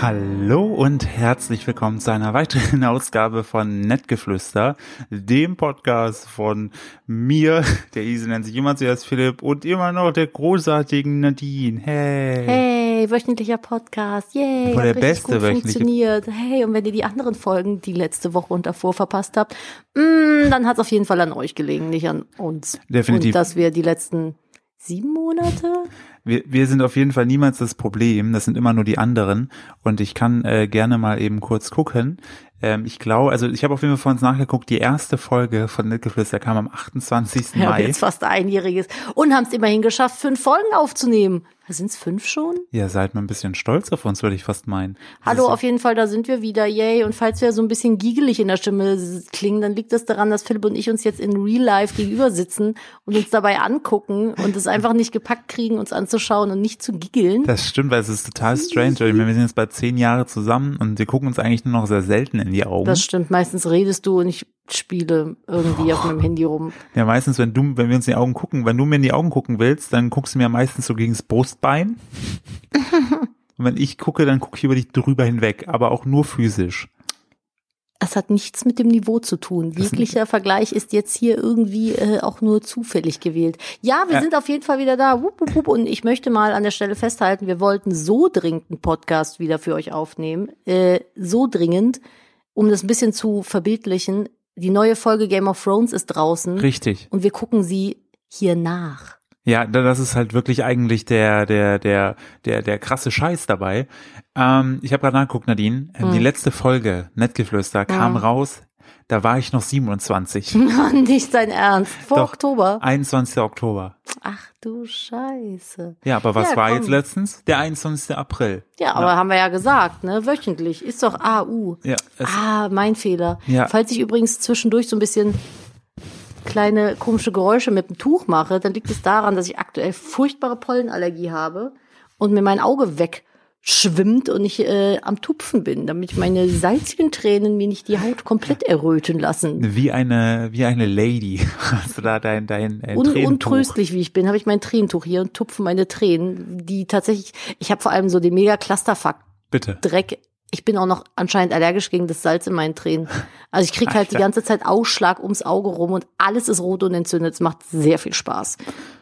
Hallo und herzlich willkommen zu einer weiteren Ausgabe von Nettgeflüster, dem Podcast von mir, der Ise nennt sich immer zuerst Philipp, und immer noch der großartigen Nadine. Hey! Hey, wöchentlicher Podcast, yay, Hat der beste gut funktioniert. Hey, und wenn ihr die anderen Folgen, die letzte Woche und davor verpasst habt, dann hat es auf jeden Fall an euch gelegen, nicht an uns. Definitiv. Und dass wir die letzten 7 Monate... Wir sind auf jeden Fall niemals das Problem, das sind immer nur die anderen, und ich kann gerne mal eben kurz gucken. Ich glaube, also ich habe auf jeden Fall vorhin nachgeguckt, die erste Folge von Nettgeflüster kam am 28. Ja, Mai. jetzt fast einjähriges. Und haben es immerhin geschafft, 5 Folgen aufzunehmen. Sind es 5 schon? Ja, seid mal ein bisschen stolz auf uns, würde ich fast meinen. Hallo, auf jeden Fall, da sind wir wieder, yay. Und falls wir so ein bisschen giegelig in der Stimme klingen, dann liegt das daran, dass Philipp und ich uns jetzt in Real Life gegenüber sitzen und uns dabei angucken und es einfach nicht gepackt kriegen, uns anzuschauen und nicht zu giggeln. Das stimmt, weil es ist total strange. Ich meine, wir sind jetzt bald 10 Jahre zusammen und wir gucken uns eigentlich nur noch sehr selten in die Augen. Das stimmt, meistens redest du und ich spiele irgendwie auf meinem Handy rum. Ja, meistens, wenn wir uns in die Augen gucken, wenn du mir in die Augen gucken willst, dann guckst du mir meistens so gegens Brustbein. Und wenn ich gucke, dann gucke ich über dich drüber hinweg, aber auch nur physisch. Das hat nichts mit dem Niveau zu tun. Jeglicher Vergleich ist jetzt hier irgendwie auch nur zufällig gewählt. Ja, wir sind auf jeden Fall wieder da. Wupp, wupp, wupp. Und ich möchte mal an der Stelle festhalten, wir wollten so dringend einen Podcast wieder für euch aufnehmen. So dringend, um das ein bisschen zu verbildlichen. Die neue Folge Game of Thrones ist draußen. Richtig. Und wir gucken sie hier nach. Ja, das ist halt wirklich eigentlich der krasse Scheiß dabei. Ich habe gerade nachgeguckt, Nadine. Die letzte Folge Nettgeflüster kam raus. Da war ich noch 27. Nicht dein Ernst. Vor Doch, Oktober. 21. Oktober. Ach du Scheiße. Ja, aber was war komm. jetzt letztens? Der 21. April. Ja, aber haben wir ja gesagt, ne? Wöchentlich. Ist doch AU. Ja, Mein Fehler. Ja. Falls ich übrigens zwischendurch so ein bisschen kleine komische Geräusche mit dem Tuch mache, dann liegt es daran, dass ich aktuell furchtbare Pollenallergie habe und mir mein Auge wegschwimmt und ich am Tupfen bin, damit meine salzigen Tränen mir nicht die Haut komplett erröten lassen. Wie eine Lady. Hast du da dein Tränentuch? Untröstlich wie ich bin, habe ich mein Tränentuch hier und tupfe meine Tränen, die tatsächlich, ich habe vor allem so den mega Clusterfuck Bitte. Dreck. Ich bin auch noch anscheinend allergisch gegen das Salz in meinen Tränen. Also ich kriege halt die ganze Zeit Ausschlag ums Auge rum und alles ist rot und entzündet. Es macht sehr viel Spaß.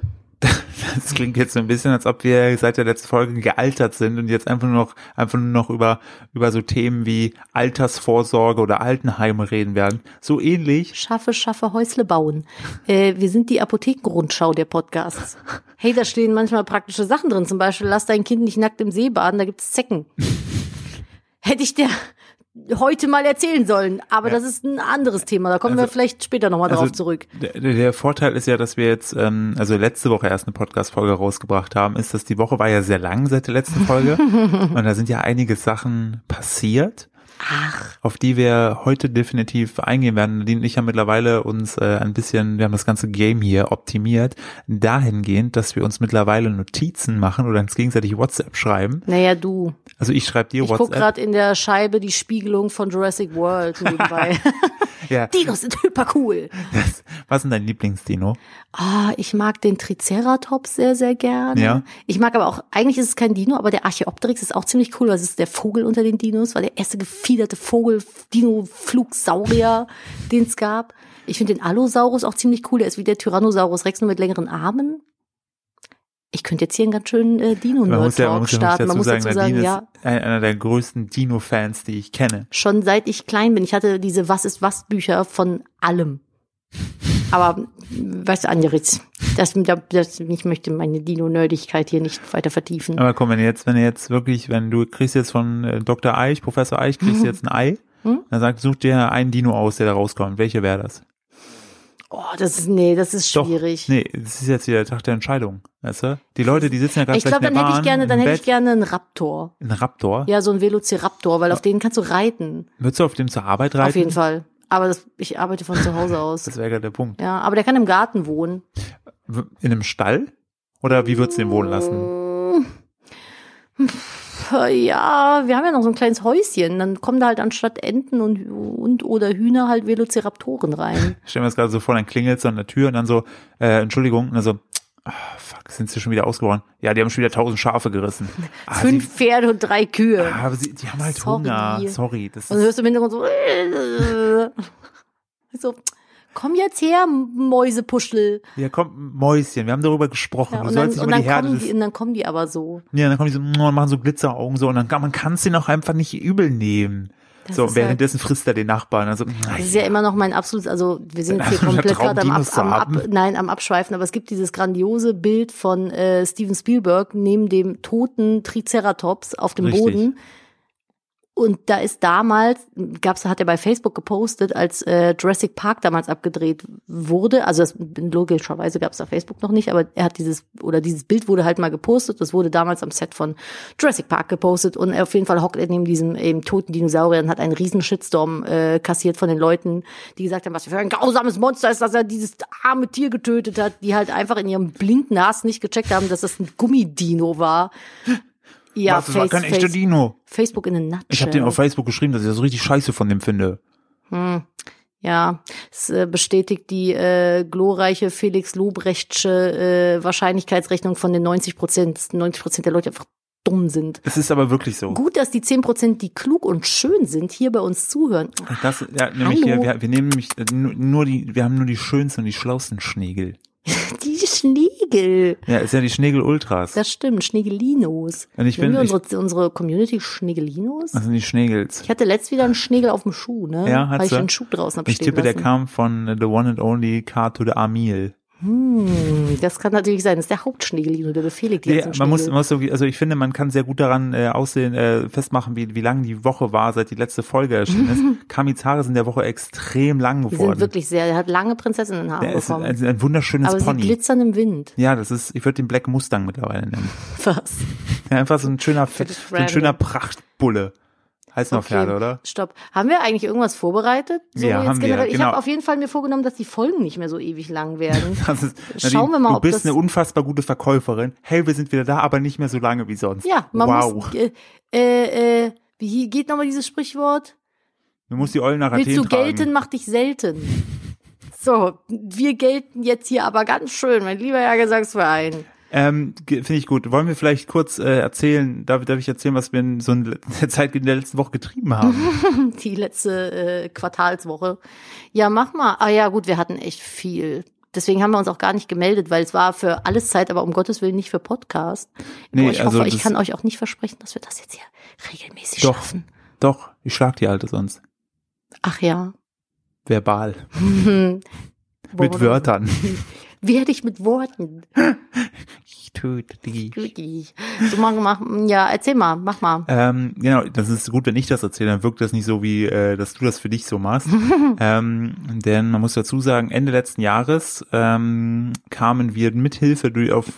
Das klingt jetzt so ein bisschen, als ob wir seit der letzten Folge gealtert sind und jetzt einfach nur noch über so Themen wie Altersvorsorge oder Altenheime reden werden. So ähnlich. Schaffe, Häusle bauen. Wir sind die Apothekenrundschau der Podcasts. Hey, da stehen manchmal praktische Sachen drin. Zum Beispiel, lass dein Kind nicht nackt im See baden, da gibt's Zecken. Hätte ich dir heute mal erzählen sollen, aber das ist ein anderes Thema, da kommen wir vielleicht später nochmal drauf zurück. Der Vorteil ist ja, dass wir jetzt, also letzte Woche erst eine Podcast-Folge rausgebracht haben, ist, dass die Woche war ja sehr lang seit der letzten Folge und da sind ja einige Sachen passiert. Auf die wir heute definitiv eingehen werden. Nadine und ich haben mittlerweile uns ein bisschen, wir haben das ganze Game hier optimiert, dahingehend, dass wir uns mittlerweile Notizen machen oder uns gegenseitig WhatsApp schreiben. Naja, du. Also ich schreibe dir Ich WhatsApp. guck gerade in der Scheibe die Spiegelung von Jurassic World nebenbei. Ja. Dinos sind hyper cool. Was ist denn dein Lieblingsdino? Ich mag den Triceratops sehr, sehr gerne. Ja. Ich mag aber auch, eigentlich ist es kein Dino, aber der Archaeopteryx ist auch ziemlich cool, weil es ist der Vogel unter den Dinos, war der erste gefiederte Vogel, Dino-Flugsaurier, den es gab. Ich finde den Allosaurus auch ziemlich cool, der ist wie der Tyrannosaurus Rex, nur mit längeren Armen. Ich könnte jetzt hier einen ganz schönen Dino-Nerd-Talk starten. Man muss dazu sagen, Nadine ja. ist einer der größten Dino-Fans, die ich kenne. Schon seit ich klein bin. Ich hatte diese Was-ist-was-Bücher von allem. Aber, weißt du, Angeritz, ich möchte meine Dino-Nerdigkeit hier nicht weiter vertiefen. Aber komm, wenn du kriegst jetzt von Dr. Eich, Professor Eich, kriegst du jetzt ein Ei, dann such dir einen Dino aus, der da rauskommt. Welche wäre das? Oh, das ist schwierig. Doch, das ist jetzt wieder der Tag der Entscheidung, weißt du? Die Leute, die sitzen ja gerade vielleicht in der Bahn. Dann hätte ich gerne einen Raptor. Ein Raptor? Ja, so ein Velociraptor, weil auf den kannst du reiten. Würdest du auf dem zur Arbeit reiten? Auf jeden Fall. Aber ich arbeite von zu Hause aus. Das wäre gerade der Punkt. Ja, aber der kann im Garten wohnen. In einem Stall? Oder wie würdest du den wohnen lassen? Ja, wir haben ja noch so ein kleines Häuschen. Dann kommen da halt anstatt Enten und oder Hühner halt Velociraptoren rein. Ich stell mir das gerade so vor, dann klingelt so an der Tür und dann so, Entschuldigung, und dann so, Fuck, sind sie schon wieder ausgeworden? Ja, die haben schon wieder 1000 Schafe gerissen. 5 Pferde und 3 Kühe. Aber die haben halt Hunger. Sorry. Und du hörst im Hintergrund so, komm jetzt her, Mäusepuschel. Ja, komm, Mäuschen, wir haben darüber gesprochen. Ja, du sollst nicht über die Herde und dann kommen die aber so. Ja, dann kommen die so, machen so Glitzeraugen so und dann man kann es denen auch einfach nicht übel nehmen. Das so, währenddessen frisst er den Nachbarn. Also, das ist ja immer noch mein absolutes, also wir sind jetzt hier komplett gerade am Abschweifen, aber es gibt dieses grandiose Bild von Steven Spielberg neben dem toten Triceratops auf dem Boden. Und da ist damals, hat er bei Facebook gepostet, als Jurassic Park damals abgedreht wurde, also logischerweise gab es da Facebook noch nicht, aber er hat dieses Bild wurde halt mal gepostet, das wurde damals am Set von Jurassic Park gepostet und auf jeden Fall hockt er neben diesem eben toten Dinosaurier und hat einen riesen Shitstorm kassiert von den Leuten, die gesagt haben, was für ein grausames Monster ist, dass er dieses arme Tier getötet hat, die halt einfach in ihrem blinden Hass nicht gecheckt haben, dass das ein Gummidino war. Ja, das war kein echter Dino. Facebook in a nutshell. Ich habe den auf Facebook geschrieben, dass ich das so richtig scheiße von dem finde. Ja, es bestätigt die glorreiche Felix Lobrechtsche Wahrscheinlichkeitsrechnung von den 90%. 90% der Leute einfach dumm sind. Es ist aber wirklich so. Gut, dass die 10%, die klug und schön sind, hier bei uns zuhören. Das, ja, nämlich hier, wir nehmen nämlich wir haben nur die schönsten und die schlausten Schnegel. Die Schnegel. Ja, ist ja die Schnegel-Ultras. Das stimmt, Schnegelinos. Und ich bin unsere Community Schnegelinos? Das sind die Schnegels. Ich hatte letzt wieder einen Schnegel auf dem Schuh, ne? Ja, weil ich einen Schuh draußen habe stehen lassen. Der kam von The One and Only Car to the Amil. Das kann natürlich sein. Das ist der Hauptschnegelino, der befehligt jetzt. Ja, man muss also ich finde, man kann sehr gut daran festmachen, wie lang die Woche war, seit die letzte Folge erschienen ist. Kamis Haare sind der Woche extrem lang geworden. Die sind wirklich sehr, er hat lange Prinzessinnenhaare bekommen. Ist ein wunderschönes aber Pony. Sie glitzern im Wind. Ja, ich würde den Black Mustang mittlerweile nennen. Was? Ja, einfach so ein schöner Prachtbulle. Heißt noch Pferde, oder? Stopp. Haben wir eigentlich irgendwas vorbereitet? So ja, haben wir. Ich habe auf jeden Fall mir vorgenommen, dass die Folgen nicht mehr so ewig lang werden. Schauen wir mal, ob du bist eine unfassbar gute Verkäuferin. Hey, wir sind wieder da, aber nicht mehr so lange wie sonst. Ja, man muss, wie geht nochmal dieses Sprichwort? Du musst die Eulen nach Athen tragen. Willst du gelten, mach dich selten. So, wir gelten jetzt hier aber ganz schön, mein lieber Herr Gesangsverein. Finde ich gut. Wollen wir vielleicht kurz erzählen, darf ich erzählen, was wir in so der Zeit in der letzten Woche getrieben haben? Die letzte Quartalswoche. Ja, mach mal. Ah ja, gut, wir hatten echt viel. Deswegen haben wir uns auch gar nicht gemeldet, weil es war für alles Zeit, aber um Gottes Willen nicht für Podcast. Nee, ich hoffe, ich kann euch auch nicht versprechen, dass wir das jetzt hier regelmäßig schaffen. Doch, ich schlag die Alte sonst. Ach ja. Verbal. Mit Wörtern. Werde ich mit Worten. Ich töte dich. So, ja, erzähl mal, mach mal. Genau, das ist gut, wenn ich das erzähle, dann wirkt das nicht so wie, dass du das für dich so machst. Denn man muss dazu sagen, Ende letzten Jahres kamen wir mit Hilfe auf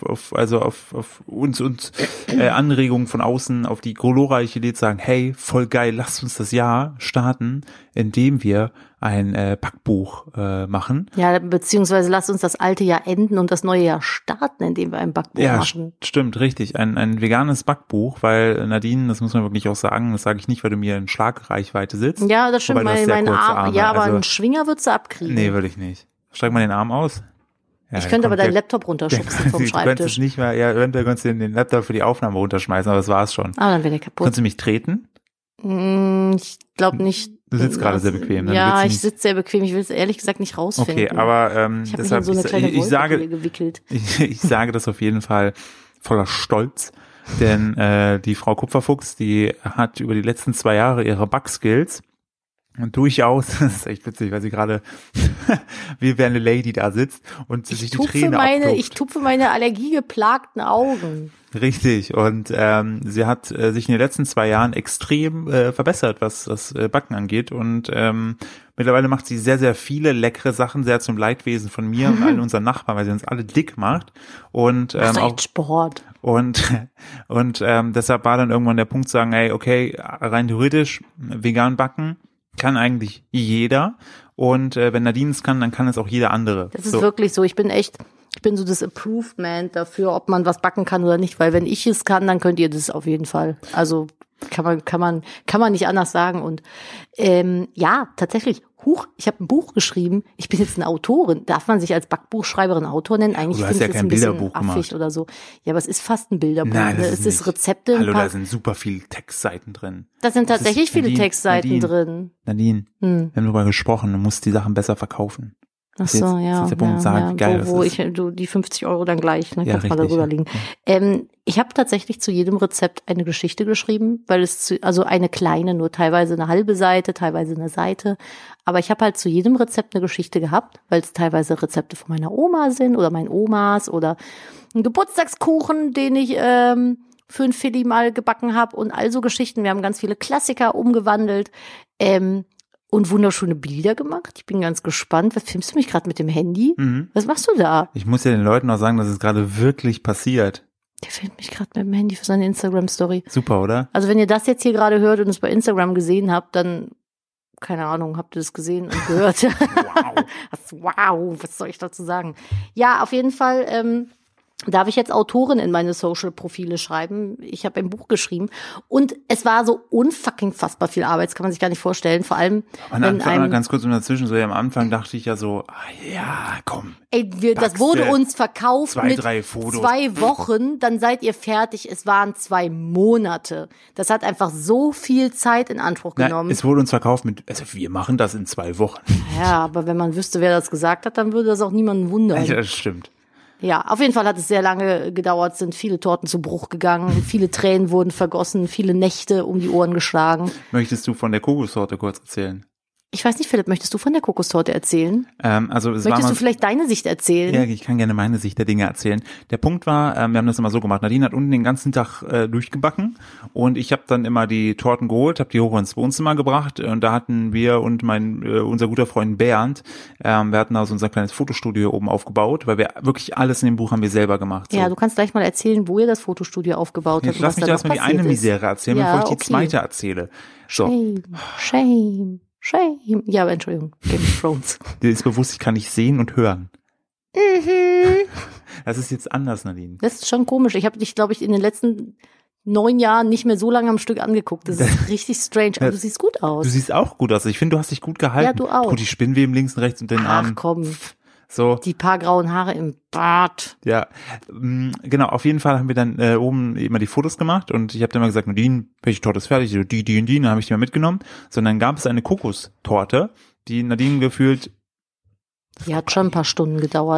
uns und Anregungen von außen auf die glorreiche Idee zu sagen, hey, voll geil, lasst uns das Jahr starten, indem wir ein Backbuch machen. Ja, beziehungsweise lasst uns das alte Jahr enden und das neue Jahr starten, indem wir ein Backbuch machen. Ja, stimmt, richtig. Ein veganes Backbuch, weil Nadine, das muss man wirklich auch sagen, das sage ich nicht, weil du mir in Schlagreichweite sitzt. Ja, das stimmt, mein Arm, ja, aber einen Schwinger würdest du abkriegen. Nee, würde ich nicht. Streck mal den Arm aus. Ja, ich könnte aber deinen Laptop runterschubsen vom Schreibtisch. Du könntest nicht mehr, ja, eventuell könntest du den Laptop für die Aufnahme runterschmeißen, aber das war's schon. Ah, dann wäre der kaputt. Kannst du mich treten? Ich glaube nicht. Du sitzt gerade sehr bequem. Ja, ich sitze sehr bequem. Ich will es ehrlich gesagt nicht rausfinden. Okay, aber deshalb, so eine kleine Wolke gewickelt. Ich sage das auf jeden Fall voller Stolz, denn die Frau Kupferfuchs, die hat über die letzten 2 Jahre ihre Backskills und durchaus, das ist echt witzig, weil sie gerade wie eine Lady da sitzt und sich die Tränen abtupft. Ich tupfe meine allergiegeplagten Augen. Richtig, und sie hat sich in den letzten 2 Jahren extrem verbessert, was das Backen angeht, und mittlerweile macht sie sehr, sehr viele leckere Sachen, sehr zum Leidwesen von mir und allen unseren Nachbarn, weil sie uns alle dick macht. Und auch Sport. Und deshalb war dann irgendwann der Punkt zu sagen, hey, okay, rein theoretisch vegan backen kann eigentlich jeder, und wenn Nadine es kann, dann kann es auch jeder andere. Das ist wirklich so. Ich bin so das Approvement dafür, ob man was backen kann oder nicht, weil wenn ich es kann, dann könnt ihr das auf jeden Fall. Also Kann man nicht anders sagen. Und ja, tatsächlich, ich habe ein Buch geschrieben. Ich bin jetzt eine Autorin. Darf man sich als Backbuchschreiberin Autor nennen? Eigentlich finde ich das ein bisschen affig oder so. Ja, aber es ist fast ein Bilderbuch. Nein, ne? Es ist Rezepte. Hallo, da sind super viele Textseiten drin. Da sind tatsächlich viele Textseiten drin. Nadine, wir haben darüber gesprochen, du musst die Sachen besser verkaufen. Ach so, ja. Das ist der Punkt, wie geil das ist. Wo die 50 € dann gleich, ne, ja, kannst mal darüber liegen. Ich habe tatsächlich zu jedem Rezept eine Geschichte geschrieben, weil also eine kleine, nur teilweise eine halbe Seite, teilweise eine Seite. Aber ich habe halt zu jedem Rezept eine Geschichte gehabt, weil es teilweise Rezepte von meiner Oma sind oder meinen Omas oder ein Geburtstagskuchen, den ich für ein Philly mal gebacken habe und all so Geschichten. Wir haben ganz viele Klassiker umgewandelt. Und wunderschöne Bilder gemacht. Ich bin ganz gespannt. Was filmst du mich gerade mit dem Handy? Was machst du da? Ich muss ja den Leuten auch sagen, dass es gerade wirklich passiert. Der filmt mich gerade mit dem Handy für seine Instagram-Story. Super, oder? Also wenn ihr das jetzt hier gerade hört und es bei Instagram gesehen habt, dann, keine Ahnung, habt ihr das gesehen und gehört. Wow, was soll ich dazu sagen? Ja, auf jeden Fall darf ich jetzt Autorin in meine Social-Profile schreiben. Ich habe ein Buch geschrieben und es war so unfucking fassbar viel Arbeit, das kann man sich gar nicht vorstellen. Vor allem, wenn ganz kurz dazwischen, so am Anfang dachte ich ja so, ja, komm. Ey, das wurde uns verkauft mit 3 Fotos. 2 Wochen, dann seid ihr fertig. Es waren 2 Monate. Das hat einfach so viel Zeit in Anspruch genommen. Es wurde uns verkauft also wir machen das in 2 Wochen. Ja, aber wenn man wüsste, wer das gesagt hat, dann würde das auch niemanden wundern. Ja, das stimmt. Ja, auf jeden Fall hat es sehr lange gedauert, sind viele Torten zu Bruch gegangen, viele Tränen wurden vergossen, viele Nächte um die Ohren geschlagen. Möchtest du von der Kokostorte kurz erzählen? Ich weiß nicht, Philipp, möchtest du von der Kokostorte erzählen? Möchtest du vielleicht deine Sicht erzählen? Ja, ich kann gerne meine Sicht der Dinge erzählen. Der Punkt war, wir haben das immer so gemacht, Nadine hat unten den ganzen Tag durchgebacken und ich habe dann immer die Torten geholt, habe die hoch ins Wohnzimmer gebracht und da hatten wir und unser guter Freund Bernd, wir hatten also unser kleines Fotostudio oben aufgebaut, weil wir wirklich alles in dem Buch haben wir selber gemacht. So. Ja, du kannst gleich mal erzählen, wo ihr das Fotostudio aufgebaut habt. Lass mich erstmal die eine Misere erzählen, bevor ich die zweite erzähle. So. Shame. Ja, aber Entschuldigung, Game of Thrones. Dir ist bewusst, ich kann nicht sehen und hören. Das ist jetzt anders, Nadine. Das ist schon komisch. Ich habe dich, glaube ich, in den letzten 9 Jahren nicht mehr so lange am Stück angeguckt. Das ist richtig strange. Aber du siehst gut aus. Du siehst auch gut aus. Ich finde, du hast dich gut gehalten. Ja, du auch. Gut, die Spinnweben links und rechts und den Armen. Ach komm. So. Die paar grauen Haare im Bart. Ja, genau. Auf jeden Fall haben wir dann oben immer die Fotos gemacht und ich habe dann mal gesagt, Nadine, welche Torte ist fertig? Die und die. Dann habe ich die mal mitgenommen. Sondern gab es eine Kokostorte, die Nadine gefühlt. Die hat schon ein paar Stunden gedauert.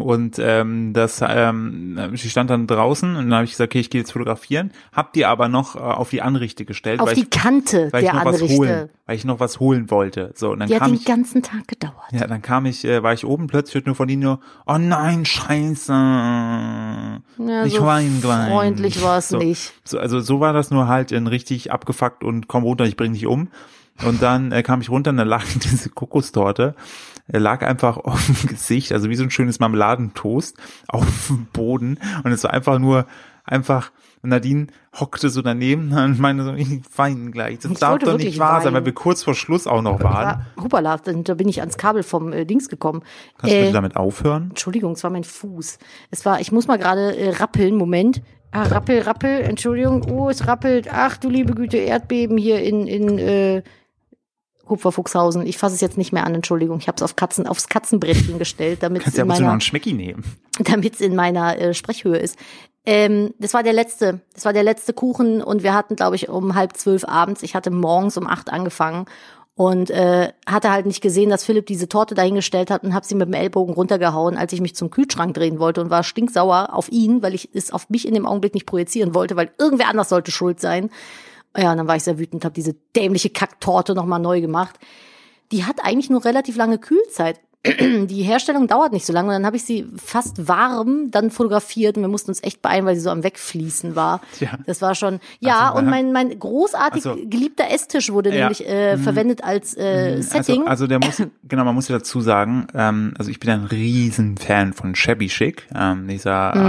Sie stand dann draußen und dann habe ich gesagt, okay, ich gehe jetzt fotografieren. Hab die aber noch auf die Anrichte gestellt. Auf die Kante der Anrichte. Weil ich noch was holen wollte. So, und dann die hat den ganzen Tag gedauert. Ja, dann war ich oben, plötzlich hört nur von Ihnen nur, oh nein, scheiße. Ja, ich so weine gleich. Freundlich war es nicht. So war das nur halt in richtig abgefuckt und komm runter, ich bring dich um. Und dann kam ich runter und dann lag diese Kokostorte, lag einfach auf dem Gesicht, also wie so ein schönes Marmeladentoast auf dem Boden. Und es war einfach, Nadine hockte so daneben und meinte so, ich weine gleich. Das darf doch nicht wahr sein, weil wir kurz vor Schluss auch noch waren. Hoppala, da bin ich ans Kabel vom Dings gekommen. Kannst du bitte damit aufhören? Entschuldigung, es war mein Fuß. Ich muss mal gerade rappeln, Moment. Rappel, Entschuldigung. Oh, es rappelt. Ach du liebe Güte, Erdbeben hier in Kupferfuchshausen. Ich fasse es jetzt nicht mehr an, Entschuldigung. Ich habe es aufs Katzenbrettchen gestellt, damit es noch einen Schmecki nehmen. Damit es in meiner Sprechhöhe ist. Das war der letzte Kuchen und wir hatten, glaube ich, um 11:30 abends. Ich hatte morgens um 8 angefangen und hatte halt nicht gesehen, dass Philipp diese Torte dahingestellt hat und habe sie mit dem Ellbogen runtergehauen, als ich mich zum Kühlschrank drehen wollte und war stinksauer auf ihn, weil ich es auf mich in dem Augenblick nicht projizieren wollte, weil irgendwer anders sollte schuld sein. Ja, und dann war ich sehr wütend, habe diese dämliche Kacktorte nochmal neu gemacht. Die hat eigentlich nur relativ lange Kühlzeit. Die Herstellung dauert nicht so lange und dann habe ich sie fast warm dann fotografiert und wir mussten uns echt beeilen, weil sie so am Wegfließen war. Tja. Das war schon, ja, also, und mein großartig geliebter Esstisch wurde nämlich verwendet als Setting. Also der muss, genau, man muss ja dazu sagen, also ich bin ein riesen Fan von Shabby Chic, und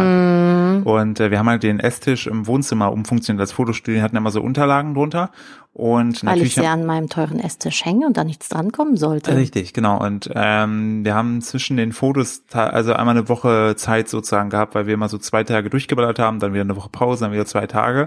wir haben halt den Esstisch im Wohnzimmer umfunktioniert als Fotostudio, hatten immer so Unterlagen drunter Und weil natürlich ich sie an meinem teuren Esstisch hänge und da nichts drankommen sollte. Richtig, genau. Und wir haben zwischen den Fotos also einmal eine Woche Zeit sozusagen gehabt, weil wir immer so 2 Tage durchgeballert haben, dann wieder eine Woche Pause, dann wieder 2 Tage.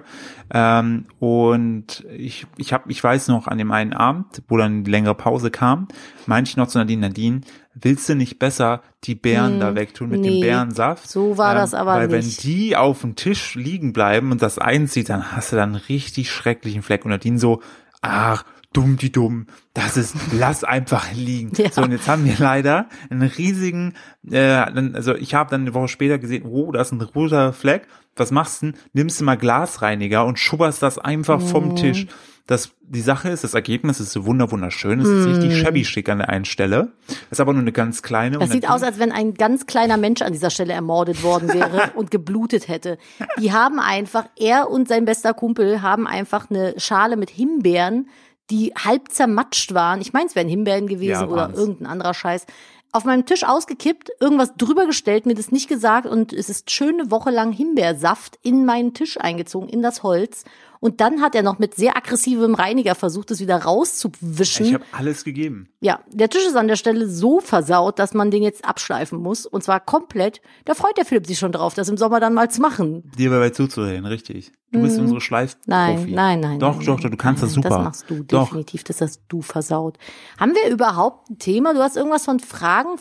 Und ich weiß noch, an dem einen Abend, wo dann die längere Pause kam, meinte ich noch zu Nadine, willst du nicht besser die Beeren da wegtun mit dem Beerensaft? So war das aber weil nicht. Wenn die auf dem Tisch liegen bleiben und das einzieht, dann hast du dann einen richtig schrecklichen Fleck. Und Nadine so, ach, dumm, lass einfach liegen. Ja. So, und jetzt haben wir leider einen riesigen, also ich habe dann eine Woche später gesehen, oh, da ist ein roter Fleck. Was machst du denn? Nimmst du mal Glasreiniger und schubberst das einfach vom Tisch. Die Sache ist, das Ergebnis ist so wunderschön. Es ist richtig shabby schick an der einen Stelle. Das ist aber nur eine ganz kleine. Das sieht aus, als wenn ein ganz kleiner Mensch an dieser Stelle ermordet worden wäre und geblutet hätte. Die haben einfach, er und sein bester Kumpel haben einfach eine Schale mit Himbeeren, die halb zermatscht waren. Ich meine, es wären Himbeeren gewesen oder irgendein anderer Scheiß. Auf meinem Tisch ausgekippt, irgendwas drüber gestellt, mir das nicht gesagt und es ist schön eine Woche lang Himbeersaft in meinen Tisch eingezogen, in das Holz. Und dann hat er noch mit sehr aggressivem Reiniger versucht, es wieder rauszuwischen. Ich habe alles gegeben. Ja, der Tisch ist an der Stelle so versaut, dass man den jetzt abschleifen muss. Und zwar komplett. Da freut der Philipp sich schon drauf, das im Sommer dann mal zu machen. Dir dabei zuzureden, richtig. Du bist unsere Schleifprofi. Nein. Doch, du kannst das super. Das machst du definitiv, das hast du versaut. Haben wir überhaupt ein Thema? Du hast irgendwas von Fragen,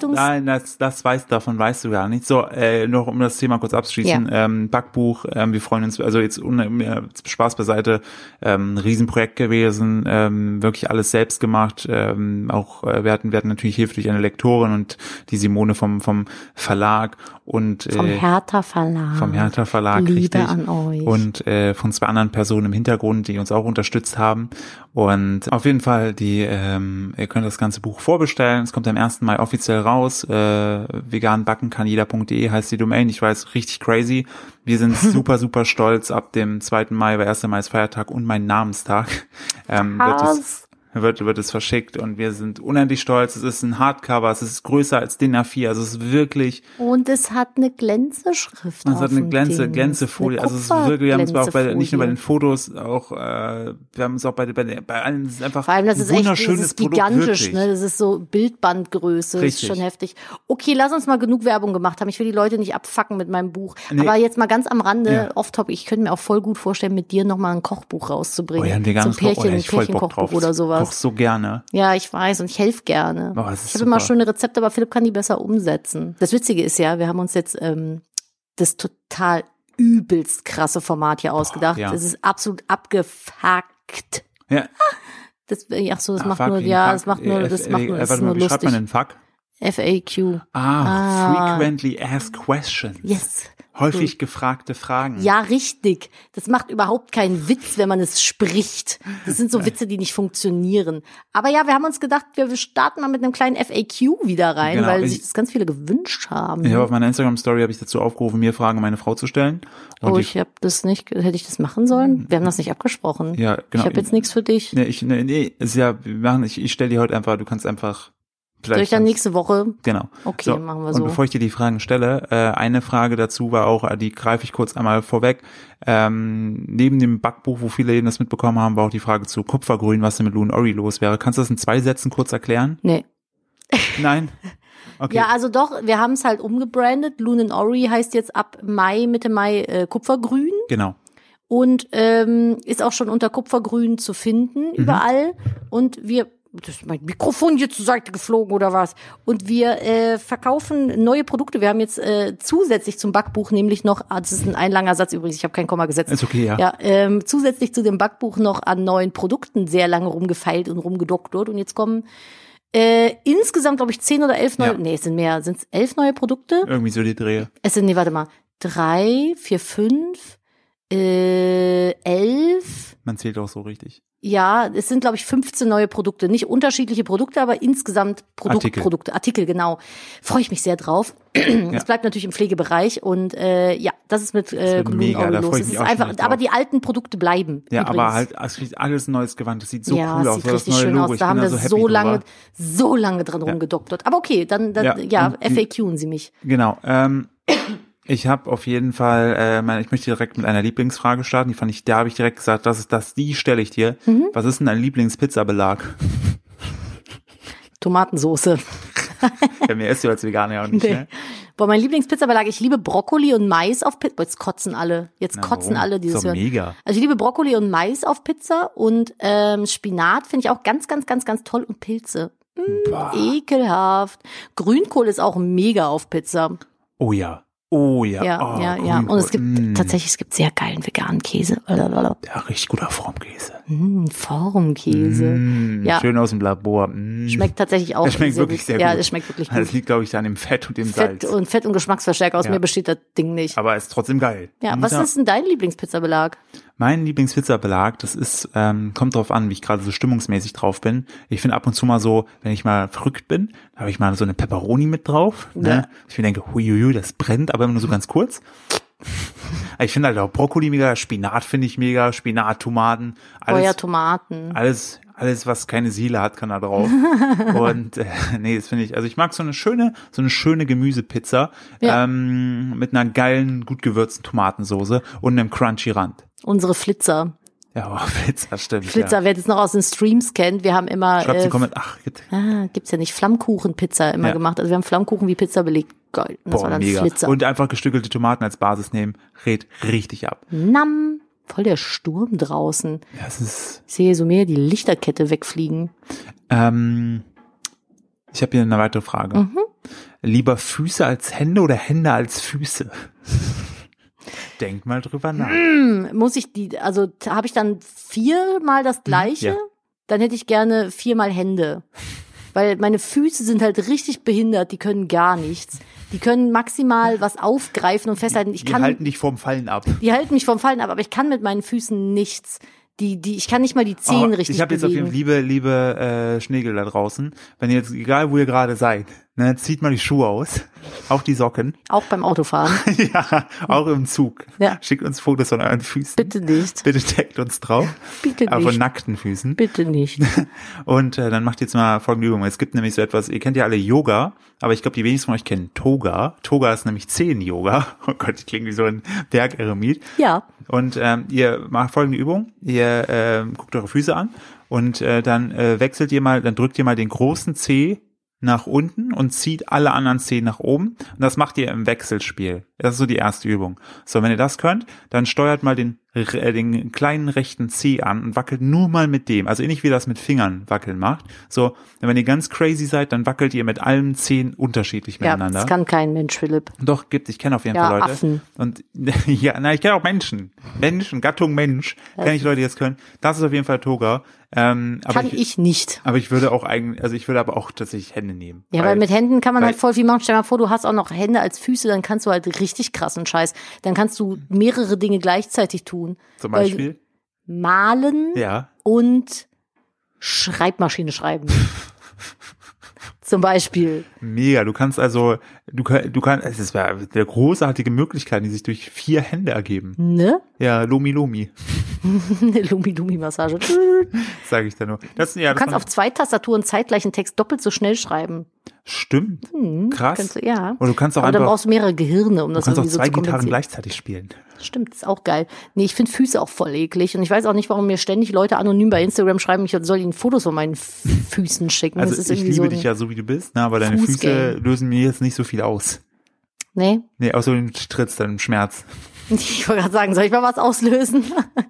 davon weißt du gar nicht. So, noch um das Thema kurz abzuschließen. Ja. Backbuch, wir freuen uns, also jetzt Spaß beiseite, Riesenprojekt gewesen, wirklich alles selbst gemacht. Wir hatten natürlich Hilfe durch eine Lektorin und die Simone vom Verlag und vom Hertha Verlag. Liebe richtig. An euch. Und von 2 anderen Personen im Hintergrund, die uns auch unterstützt haben. Und auf jeden Fall, ihr könnt das ganze Buch vorbestellen. Es kommt am 1. Mai offiziell raus. Veganbackenkannjeder.de heißt die Domain. Ich weiß, richtig crazy. Wir sind super stolz. Ab dem 2. Mai, weil 1. Mai ist Feiertag und mein Namenstag, wird es verschickt und wir sind unendlich stolz. Es ist ein Hardcover, es ist größer als DIN A4, also es ist wirklich. Und es hat eine Glänzeschrift. Es hat eine Glänzefolie, also es ist wirklich, wir haben es auch nicht nur bei den Fotos, auch wir haben es auch bei allen, es ist einfach vor allem, das ist ein wunderschönes das ist gigantisch, Produkt, ne? Das ist so Bildbandgröße, das ist schon heftig. Okay, lass uns mal genug Werbung gemacht haben. Ich will die Leute nicht abfacken mit meinem Buch. Nee. Aber jetzt mal ganz am Rande, off-top, ich könnte mir auch voll gut vorstellen, mit dir nochmal ein Kochbuch rauszubringen. Oh ja, ein veganes Pärchenkochbuch oder sowas. So gerne. Ja, ich weiß und ich helfe gerne. Oh, ich habe immer schöne Rezepte, aber Philipp kann die besser umsetzen. Das Witzige ist ja, wir haben uns jetzt das total übelst krasse Format hier ausgedacht. Das ist absolut abgefuckt. Ja. Das macht nur lustig. Wie schreibt man denn Fuck? FAQ. Frequently Asked Questions. Yes. Häufig gefragte Fragen. Ja, richtig. Das macht überhaupt keinen Witz, wenn man es spricht. Das sind so Witze, die nicht funktionieren. Aber ja, wir haben uns gedacht, wir starten mal mit einem kleinen FAQ wieder rein, weil sich das ganz viele gewünscht haben. Ich habe auf meiner Instagram-Story habe ich dazu aufgerufen, mir Fragen an meine Frau zu stellen. Und ich habe das nicht, hätte ich das machen sollen? Wir haben das nicht abgesprochen. Ja, genau. Ich habe jetzt nichts für dich. Ich stelle dir heute einfach, du kannst einfach soll ich dann nächste Woche? Genau. Okay, machen wir so. Und bevor ich dir die Fragen stelle, eine Frage dazu war auch, die greife ich kurz einmal vorweg. Neben dem Backbuch, wo viele eben das mitbekommen haben, war auch die Frage zu Kupfergrün, was denn mit Loon Ori los wäre. Kannst du das in 2 Sätzen kurz erklären? Nee. Nein? Okay. Ja, also doch, wir haben es halt umgebrandet. Loon Ori heißt jetzt ab Mitte Mai Kupfergrün. Genau. Und ist auch schon unter Kupfergrün zu finden, überall. Und das ist mein Mikrofon hier zur Seite geflogen oder was. Und wir verkaufen neue Produkte. Wir haben jetzt zusätzlich zum Backbuch nämlich noch, das ist ein langer Satz übrigens, ich habe kein Komma gesetzt. Ist okay, ja. Ja, zusätzlich zu dem Backbuch noch an neuen Produkten sehr lange rumgefeilt und rumgedoktert. Und jetzt kommen insgesamt, glaube ich, 10 oder 11 neue, nee, es sind mehr, sind es 11 neue Produkte? Irgendwie so die Drehe. Es sind, 3, 4, 5, 11. Man zählt auch so richtig. Ja, es sind, glaube ich, 15 neue Produkte. Nicht unterschiedliche Produkte, aber insgesamt Artikel, genau. Freue ich mich sehr drauf. Es bleibt natürlich im Pflegebereich und das ist mit Loon Ori los. Es ist einfach, aber die alten Produkte bleiben. Ja, übrigens. aber halt, es kriegt alles neues Gewand. Das sieht so cool aus. Sieht richtig schön aus. Da haben wir so lange dran rumgedoktert. Aber okay, dann FAQen Sie mich. Genau. Ich habe auf jeden Fall, ich möchte direkt mit einer Lieblingsfrage starten. Da habe ich direkt gesagt, die stelle ich dir. Was ist denn dein Lieblingspizzabelag? Tomatensoße. Ja, mir isst du als Veganer ja auch nicht, ne? Boah, mein Lieblingspizzabelag, ich liebe Brokkoli und Mais auf Pizza. Jetzt kotzen alle. Dieses Jahr. Mega. Also ich liebe Brokkoli und Mais auf Pizza und Spinat finde ich auch ganz, ganz, ganz, ganz toll und Pilze. Ekelhaft. Grünkohl ist auch mega auf Pizza. Oh ja. Ja. Und es gibt sehr geilen veganen Käse. Ja, richtig guter Formkäse. Formkäse. Ja. Schön aus dem Labor. Schmeckt tatsächlich auch sehr gut. Ja, es schmeckt wirklich gut. Das liegt, glaube ich, an dem Fett und dem Salz. Fett und Geschmacksverstärker. Aus mir besteht das Ding nicht. Aber ist trotzdem geil. Ja, was ist denn dein Lieblingspizzabelag? Mein Lieblingspizzabelag, das ist, kommt drauf an, wie ich gerade so stimmungsmäßig drauf bin. Ich finde ab und zu mal so, wenn ich mal verrückt bin, da habe ich mal so eine Pepperoni mit drauf. Ne? Ja. Ich denke, huiuiui, das brennt, aber immer nur so ganz kurz. Ich finde halt auch Brokkoli mega, Spinat finde ich mega, Spinat, Tomaten. Tomaten. Alles, was keine Seele hat, kann da drauf. Und das finde ich, also ich mag so eine schöne Gemüsepizza mit einer geilen, gut gewürzten Tomatensoße und einem crunchy Rand. Unsere Flitzer. Ja, Flitzer, stimmt. Flitzer, wer das noch aus den Streams kennt, wir haben immer schreibt in Kommentaren. gibt's ja nicht, Flammkuchenpizza immer gemacht. Also wir haben Flammkuchen wie Pizza belegt. Geil. Und das war dann mega. Flitzer. Und einfach gestückelte Tomaten als Basis nehmen, rät richtig ab. Voll der Sturm draußen. Ja, ich sehe so mehr die Lichterkette wegfliegen. Ich habe hier eine weitere Frage. Lieber Füße als Hände oder Hände als Füße? Denk mal drüber nach. Habe ich dann 4-mal das Gleiche? Ja. Dann hätte ich gerne 4-mal Hände. Weil meine Füße sind halt richtig behindert, die können gar nichts. Die können maximal was aufgreifen und festhalten. Die halten dich vorm Fallen ab. Die halten mich vom Fallen ab, aber ich kann mit meinen Füßen nichts. Ich kann nicht mal die Zehen richtig Ich habe jetzt auf jeden Fall liebe Schnegel da draußen. Wenn ihr jetzt, egal wo ihr gerade seid, ne, zieht mal die Schuhe aus, auch die Socken. Auch beim Autofahren. Ja, auch im Zug. Ja. Schickt uns Fotos von euren Füßen. Bitte nicht. Bitte taggt uns drauf. Bitte nicht. Aber von nackten Füßen. Bitte nicht. Und dann macht jetzt mal folgende Übung. Es gibt nämlich so etwas, ihr kennt ja alle Yoga, aber ich glaube, die wenigsten von euch kennen Toga. Toga ist nämlich Zehen-Yoga. Oh Gott, ich klinge wie so ein Bergeremit. Ja. Und ihr macht folgende Übung. Ihr guckt eure Füße an und dann drückt ihr mal den großen Zeh nach unten und zieht alle anderen Zehen nach oben. Und das macht ihr im Wechselspiel. Das ist so die erste Übung. So, wenn ihr das könnt, dann steuert mal den kleinen rechten Zeh an und wackelt nur mal mit dem. Also ähnlich wie das mit Fingern wackeln macht. So, wenn ihr ganz crazy seid, dann wackelt ihr mit allen Zehen unterschiedlich miteinander. Ja, das kann kein Mensch, Philipp. Doch, ich kenne auf jeden Fall Leute. Affen. Und ich kenne auch Menschen. Gattung Mensch. Kenne ich Leute, die das können. Das ist auf jeden Fall Toga. Aber ich nicht. Aber ich würde aber auch tatsächlich Hände nehmen. Ja, weil mit Händen kann man halt voll viel machen. Stell dir mal vor, du hast auch noch Hände als Füße, dann kannst du halt richtig krassen Scheiß. Dann kannst du mehrere Dinge gleichzeitig tun. Zum Beispiel? Malen und Schreibmaschine schreiben. Zum Beispiel. Mega, du kannst, es wäre eine großartige Möglichkeit, die sich durch 4 Hände ergeben. Ne? Ja, Lomi. Lumi-Massage. Sage ich da nur. Du kannst auf 2 Tastaturen zeitgleich einen Text doppelt so schnell schreiben. Stimmt. Krass. Ja. Und du kannst auch aber dann brauchst du mehrere Gehirne, um das irgendwie so zu kompensieren. Du kannst auch 2 Gitarren gleichzeitig spielen. Stimmt, ist auch geil. Nee, ich finde Füße auch voll eklig. Und ich weiß auch nicht, warum mir ständig Leute anonym bei Instagram schreiben, ich soll ihnen Fotos von meinen Füßen schicken. Also das ist ich irgendwie liebe dich ja so, wie du bist, ne? Aber deine Füße lösen mir jetzt nicht so viel aus. Nee? Nee, außer du trittst dann im Schmerz. Ich wollte gerade sagen, soll ich mal was auslösen?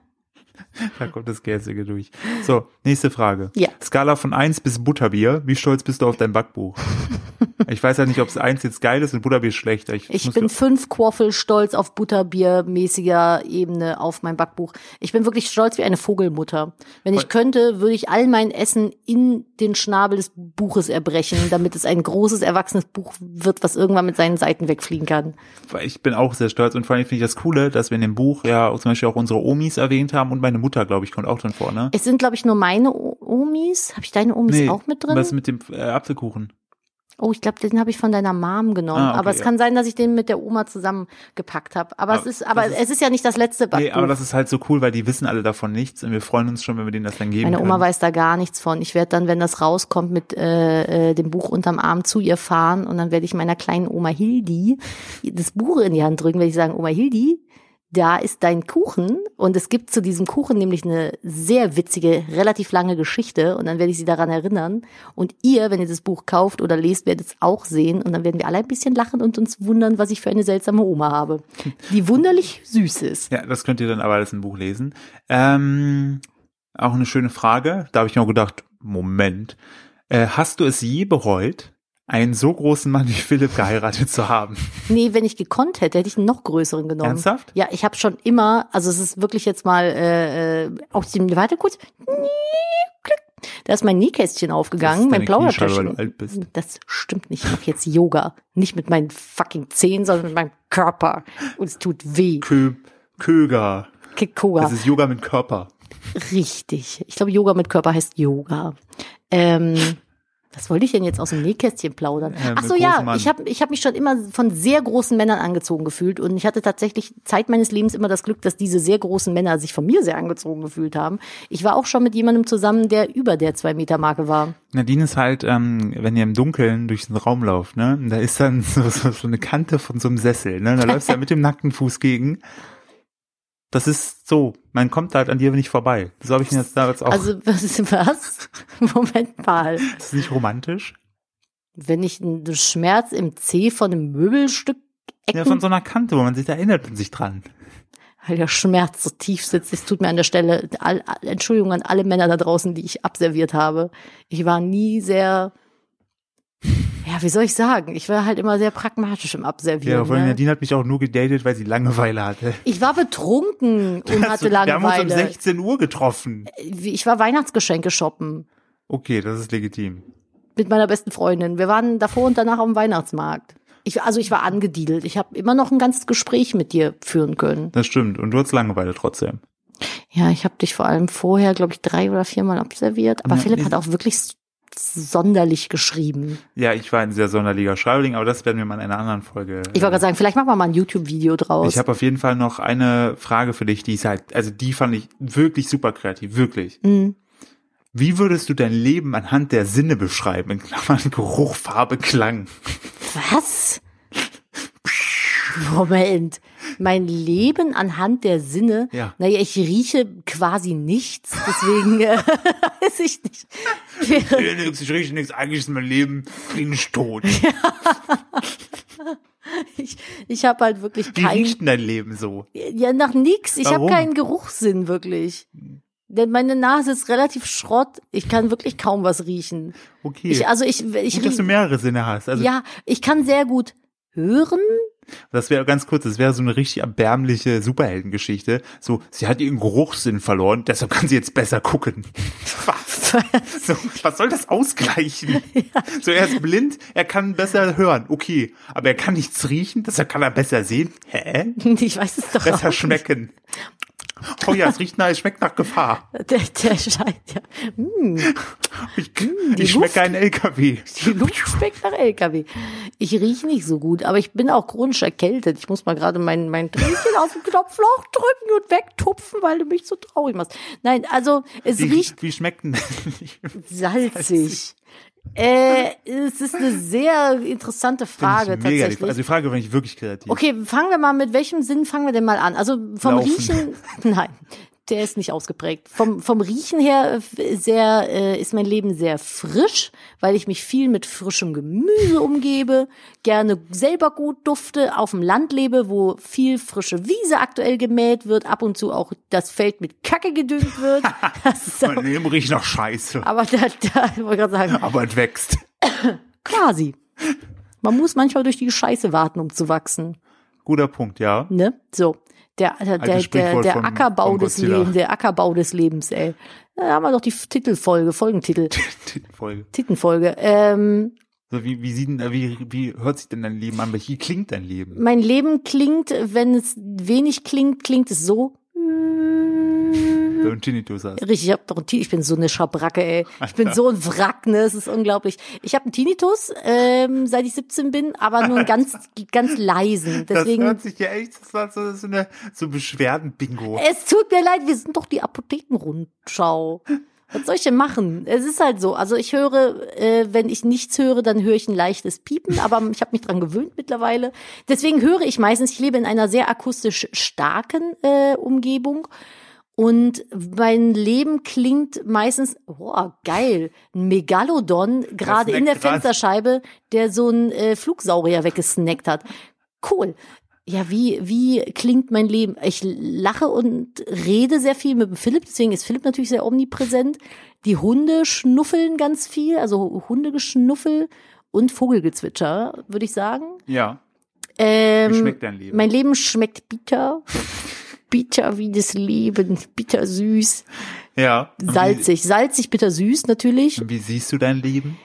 Da kommt das Gäsige durch. So, nächste Frage. Ja. Skala von 1 bis Butterbier. Wie stolz bist du auf dein Backbuch? Ich weiß ja nicht, ob es 1 jetzt geil ist und Butterbier schlecht. Ich bin 5 Quaffel stolz auf Butterbiermäßiger Ebene auf mein Backbuch. Ich bin wirklich stolz wie eine Vogelmutter. Wenn ich könnte, würde ich all mein Essen in den Schnabel des Buches erbrechen, damit es ein großes, erwachsenes Buch wird, was irgendwann mit seinen Seiten wegfliegen kann. Ich bin auch sehr stolz und vor allem finde ich das Coole, dass wir in dem Buch ja zum Beispiel auch unsere Omis erwähnt haben und meine Mutter, glaube ich, kommt auch drin vor, ne? Es sind, glaube ich, nur meine Omis. Habe ich deine Omis auch mit drin? Was mit dem Apfelkuchen? Oh, ich glaube, den habe ich von deiner Mom genommen. Okay, aber es kann sein, dass ich den mit der Oma zusammengepackt habe. Aber es ist ja nicht das letzte Backbuch. Nee, aber das ist halt so cool, weil die wissen alle davon nichts und wir freuen uns schon, wenn wir denen das dann geben Meine können. Oma weiß da gar nichts von. Ich werde dann, wenn das rauskommt, mit dem Buch unterm Arm zu ihr fahren und dann werde ich meiner kleinen Oma Hildi das Buch in die Hand drücken, werde ich sagen, Oma Hildi, da ist dein Kuchen und es gibt zu diesem Kuchen nämlich eine sehr witzige, relativ lange Geschichte und dann werde ich sie daran erinnern und ihr, wenn ihr das Buch kauft oder lest, werdet es auch sehen und dann werden wir alle ein bisschen lachen und uns wundern, was ich für eine seltsame Oma habe, die wunderlich süß ist. Ja, das könnt ihr dann aber alles im Buch lesen. Auch eine schöne Frage, da habe ich mir auch gedacht, Moment, hast du es je bereut, einen so großen Mann wie Philipp geheiratet zu haben? Nee, wenn ich gekonnt hätte, hätte ich einen noch größeren genommen. Ernsthaft? Ja, ich habe schon immer, also es ist wirklich jetzt mal, warte kurz, da ist mein Nähkästchen aufgegangen, mein Plaudertäschchen. Weil du alt bist. Das stimmt nicht, ich mache jetzt Yoga. Nicht mit meinen fucking Zähnen, sondern mit meinem Körper. Und es tut weh. Köger. Kikoa. Das ist Yoga mit Körper. Richtig. Ich glaube, Yoga mit Körper heißt Yoga. Was wollte ich denn jetzt aus dem Nähkästchen plaudern? Ach so, ja, ich hab mich schon immer von sehr großen Männern angezogen gefühlt und ich hatte tatsächlich Zeit meines Lebens immer das Glück, dass diese sehr großen Männer sich von mir sehr angezogen gefühlt haben. Ich war auch schon mit jemandem zusammen, der über der 2-Meter-Marke war. Nadine ist halt, wenn ihr im Dunkeln durch den Raum lauft, ne, da ist dann so eine Kante von so einem Sessel, ne, da läufst du ja mit dem nackten Fuß gegen. Das ist so, man kommt halt an dir nicht vorbei. So habe ich ihn jetzt damals auch. Also, was? Moment mal. Ist das nicht romantisch? Wenn ich einen Schmerz im Zeh von einem Möbelstück Ja, von so einer Kante, wo man sich da erinnert und sich dran. Weil der Schmerz so tief sitzt. Es tut mir an der Stelle, Entschuldigung an alle Männer da draußen, die ich abserviert habe. Ich war nie sehr, ja, wie soll ich sagen? Ich war halt immer sehr pragmatisch im Abservieren. Ja, vor allem ne? Nadine hat mich auch nur gedatet, weil sie Langeweile hatte. Ich war betrunken und hatte Langeweile. Wir haben uns um 16 Uhr getroffen. Ich war Weihnachtsgeschenke shoppen. Okay, das ist legitim. Mit meiner besten Freundin. Wir waren davor und danach auf dem Weihnachtsmarkt. Ich war angediedelt. Ich habe immer noch ein ganzes Gespräch mit dir führen können. Das stimmt. Und du hattest Langeweile trotzdem. Ja, ich habe dich vor allem vorher, glaube ich, 3 oder 4 Mal observiert. Aber Ja, Philipp hat auch wirklich sonderlich geschrieben. Ja, ich war ein sehr sonderlicher Schreiberling, aber das werden wir mal in einer anderen Folge. Ich wollte gerade sagen, vielleicht machen wir mal ein YouTube-Video draus. Ich habe auf jeden Fall noch eine Frage für dich, die ist halt, also die fand ich wirklich super kreativ, wirklich. Mhm. Wie würdest du dein Leben anhand der Sinne beschreiben? In Klammern Geruch, Farbe, Klang. Was? Moment. Mein Leben anhand der Sinne? Ja. Naja, ich rieche quasi nichts, deswegen weiß ich nicht. Ich rieche nichts, eigentlich ist mein Leben klinisch tot. Ich habe halt wirklich Wie riecht denn dein Leben so? Ja, nach nix. Ich habe keinen Geruchssinn, wirklich. Denn meine Nase ist relativ Schrott. Ich kann wirklich kaum was riechen. Okay. Ich gut, dass du mehrere Sinne hast. Also, ja, ich kann sehr gut hören. Das wäre ganz kurz, das wäre so eine richtig erbärmliche Superheldengeschichte. So, sie hat ihren Geruchssinn verloren, deshalb kann sie jetzt besser gucken. So, was soll das ausgleichen? Ja. So, er ist blind, er kann besser hören, okay. Aber er kann nichts riechen, deshalb kann er besser sehen. Hä? Ich weiß es doch besser auch schmecken. Oh ja, es riecht nach, es schmeckt nach Gefahr. Der scheint ja. Ich schmecke einen LKW. Die Luft schmeckt nach LKW. Ich rieche nicht so gut, aber ich bin auch chronisch erkältet. Ich muss mal gerade mein Tränchen aus dem Knopfloch drücken und wegtupfen, weil du mich so traurig machst. Nein, also es riecht. Wie schmeckt denn? Salzig. Es ist eine sehr interessante Frage tatsächlich. Also die Frage war nicht wirklich kreativ. Okay, fangen wir mal, mit welchem Sinn fangen wir denn mal an? Also vom Laufen. Riechen, nein, der ist nicht ausgeprägt. Vom Riechen her ist mein Leben sehr frisch, weil ich mich viel mit frischem Gemüse umgebe, gerne selber gut dufte, auf dem Land lebe, wo viel frische Wiese aktuell gemäht wird, ab und zu auch das Feld mit Kacke gedüngt wird. Mein Leben riecht nach Scheiße. Aber da wollte ich gerade sagen. Aber es wächst. Quasi. Man muss manchmal durch die Scheiße warten, um zu wachsen. Guter Punkt, ja. Ne? So. Der Ackerbau des Lebens, der Ackerbau des Lebens, ey. Da haben wir doch die Titelfolge, Folgentitel. Titelfolge. So, wie hört sich denn dein Leben an? Wie klingt dein Leben? Mein Leben klingt, wenn es wenig klingt, klingt es so. du einen Tinnitus hast. Richtig, ich bin so eine Schabracke, ey. Ich bin so ein Wrack, ne? Es ist unglaublich. Ich habe einen Tinnitus, seit ich 17 bin, aber nur einen ganz leisen. Deswegen, das hört sich ja echt so Beschwerden-Bingo. Es tut mir leid, wir sind doch die Apothekenrundschau. Was soll ich denn machen? Es ist halt so. Also ich höre, wenn ich nichts höre, dann höre ich ein leichtes Piepen, aber ich habe mich dran gewöhnt mittlerweile. Deswegen höre ich meistens, ich lebe in einer sehr akustisch starken Umgebung und mein Leben klingt meistens, geil, ein Megalodon, gerade in der Fensterscheibe, der so einen Flugsaurier weggesnackt hat. Cool. Ja, wie klingt mein Leben? Ich lache und rede sehr viel mit dem Philipp, deswegen ist Philipp natürlich sehr omnipräsent. Die Hunde schnuffeln ganz viel, also Hundegeschnuffel und Vogelgezwitscher, würde ich sagen. Ja. Wie schmeckt dein Leben? Mein Leben schmeckt bitter. Bitter wie das Leben, bitter süß. Ja. Salzig, bitter süß natürlich. Und wie siehst du dein Leben?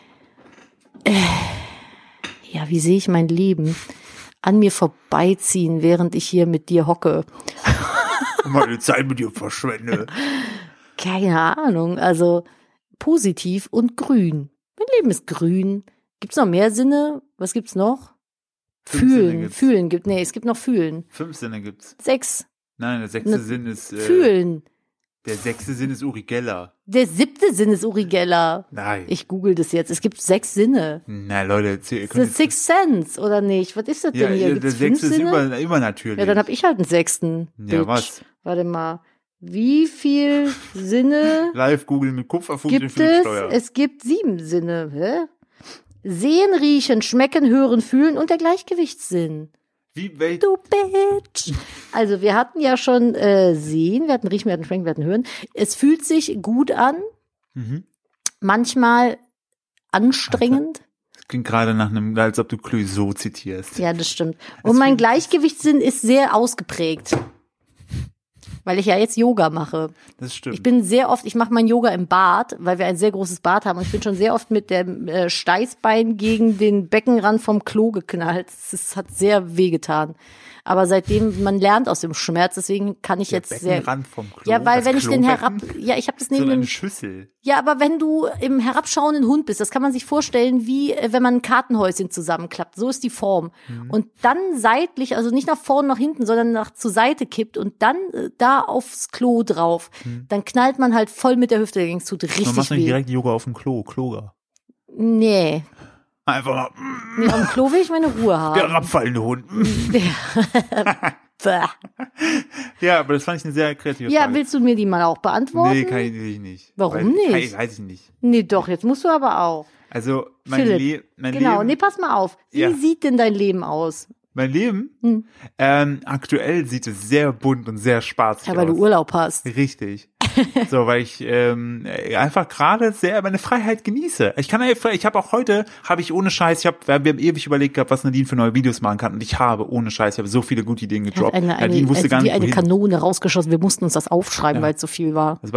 Ja, wie sehe ich mein Leben? An mir vorbeiziehen, während ich hier mit dir hocke. Und meine Zeit mit dir verschwende. Keine Ahnung, also positiv und grün. Mein Leben ist grün. Gibt's noch mehr Sinne? Was gibt's noch? Fühlen gibt, es gibt noch fühlen. 5 Sinne gibt's. 6. Nein, der 6. Sinn ist fühlen. Der 6. Sinn ist Uri Geller. Der 7. Sinn ist Uri Geller. Nein. Ich google das jetzt. Es gibt 6 Sinne. Na Leute, das ist Sixth Sense, oder nicht? Was ist das denn hier? Ja, der 6. ist immer natürlich. Ja, dann hab ich halt einen 6. Ja, Bitch. was? Warte mal. Wie viel Sinne Live googeln mit Kupferfuß gibt es? Es gibt 7 Sinne. Hä? Sehen, riechen, schmecken, hören, fühlen und der Gleichgewichtssinn. Du Bitch. Also wir hatten ja schon sehen, wir hatten riechen, wir hatten schmecken, wir hatten hören. Es fühlt sich gut an, manchmal anstrengend. Das klingt gerade nach als ob du Clouseau zitierst. Ja, das stimmt. Und mein Gleichgewichtssinn ist sehr ausgeprägt. Weil ich ja jetzt Yoga mache. Das stimmt. Ich mache mein Yoga im Bad, weil wir ein sehr großes Bad haben. Und ich bin schon sehr oft mit dem Steißbein gegen den Beckenrand vom Klo geknallt. Das hat sehr wehgetan. Aber seitdem, man lernt aus dem Schmerz, deswegen kann ich jetzt Beckenrand vom Klo? Ja, weil wenn ich den ich habe das neben so eine Schüssel. Ja, aber wenn du im herabschauenden Hund bist, das kann man sich vorstellen, wie wenn man ein Kartenhäuschen zusammenklappt. So ist die Form. Und dann seitlich, also nicht nach vorne, nach hinten, sondern zur Seite kippt und dann da aufs Klo drauf. Dann knallt man halt voll mit der Hüfte dagegen. Es tut richtig weh. Man macht nicht direkt Yoga auf dem Kloga. Nee. Einfach mal. Nee, auf dem Klo will ich meine Ruhe haben. Der herabfallende Hund. Ja, aber das fand ich eine sehr kreative Frage. Ja, willst du mir die mal auch beantworten? Nee, kann ich nicht. Warum nicht? Weiß ich nicht. Nee, doch, jetzt musst du aber auch. Also, mein Leben. Genau, nee, pass mal auf. Wie sieht denn dein Leben aus? Mein Leben? Aktuell sieht es sehr bunt und sehr spaßig aus. Ja, weil du Urlaub hast. Richtig. So, weil ich einfach gerade sehr meine Freiheit genieße. Ich habe auch heute, ohne Scheiß, wir haben ewig überlegt gehabt, was Nadine für neue Videos machen kann. Und ich habe so viele gute Ideen gedroppt. Nadine wusste gar nicht, wie eine Kanone rausgeschossen. Wir mussten uns das aufschreiben, weil es so viel war. Das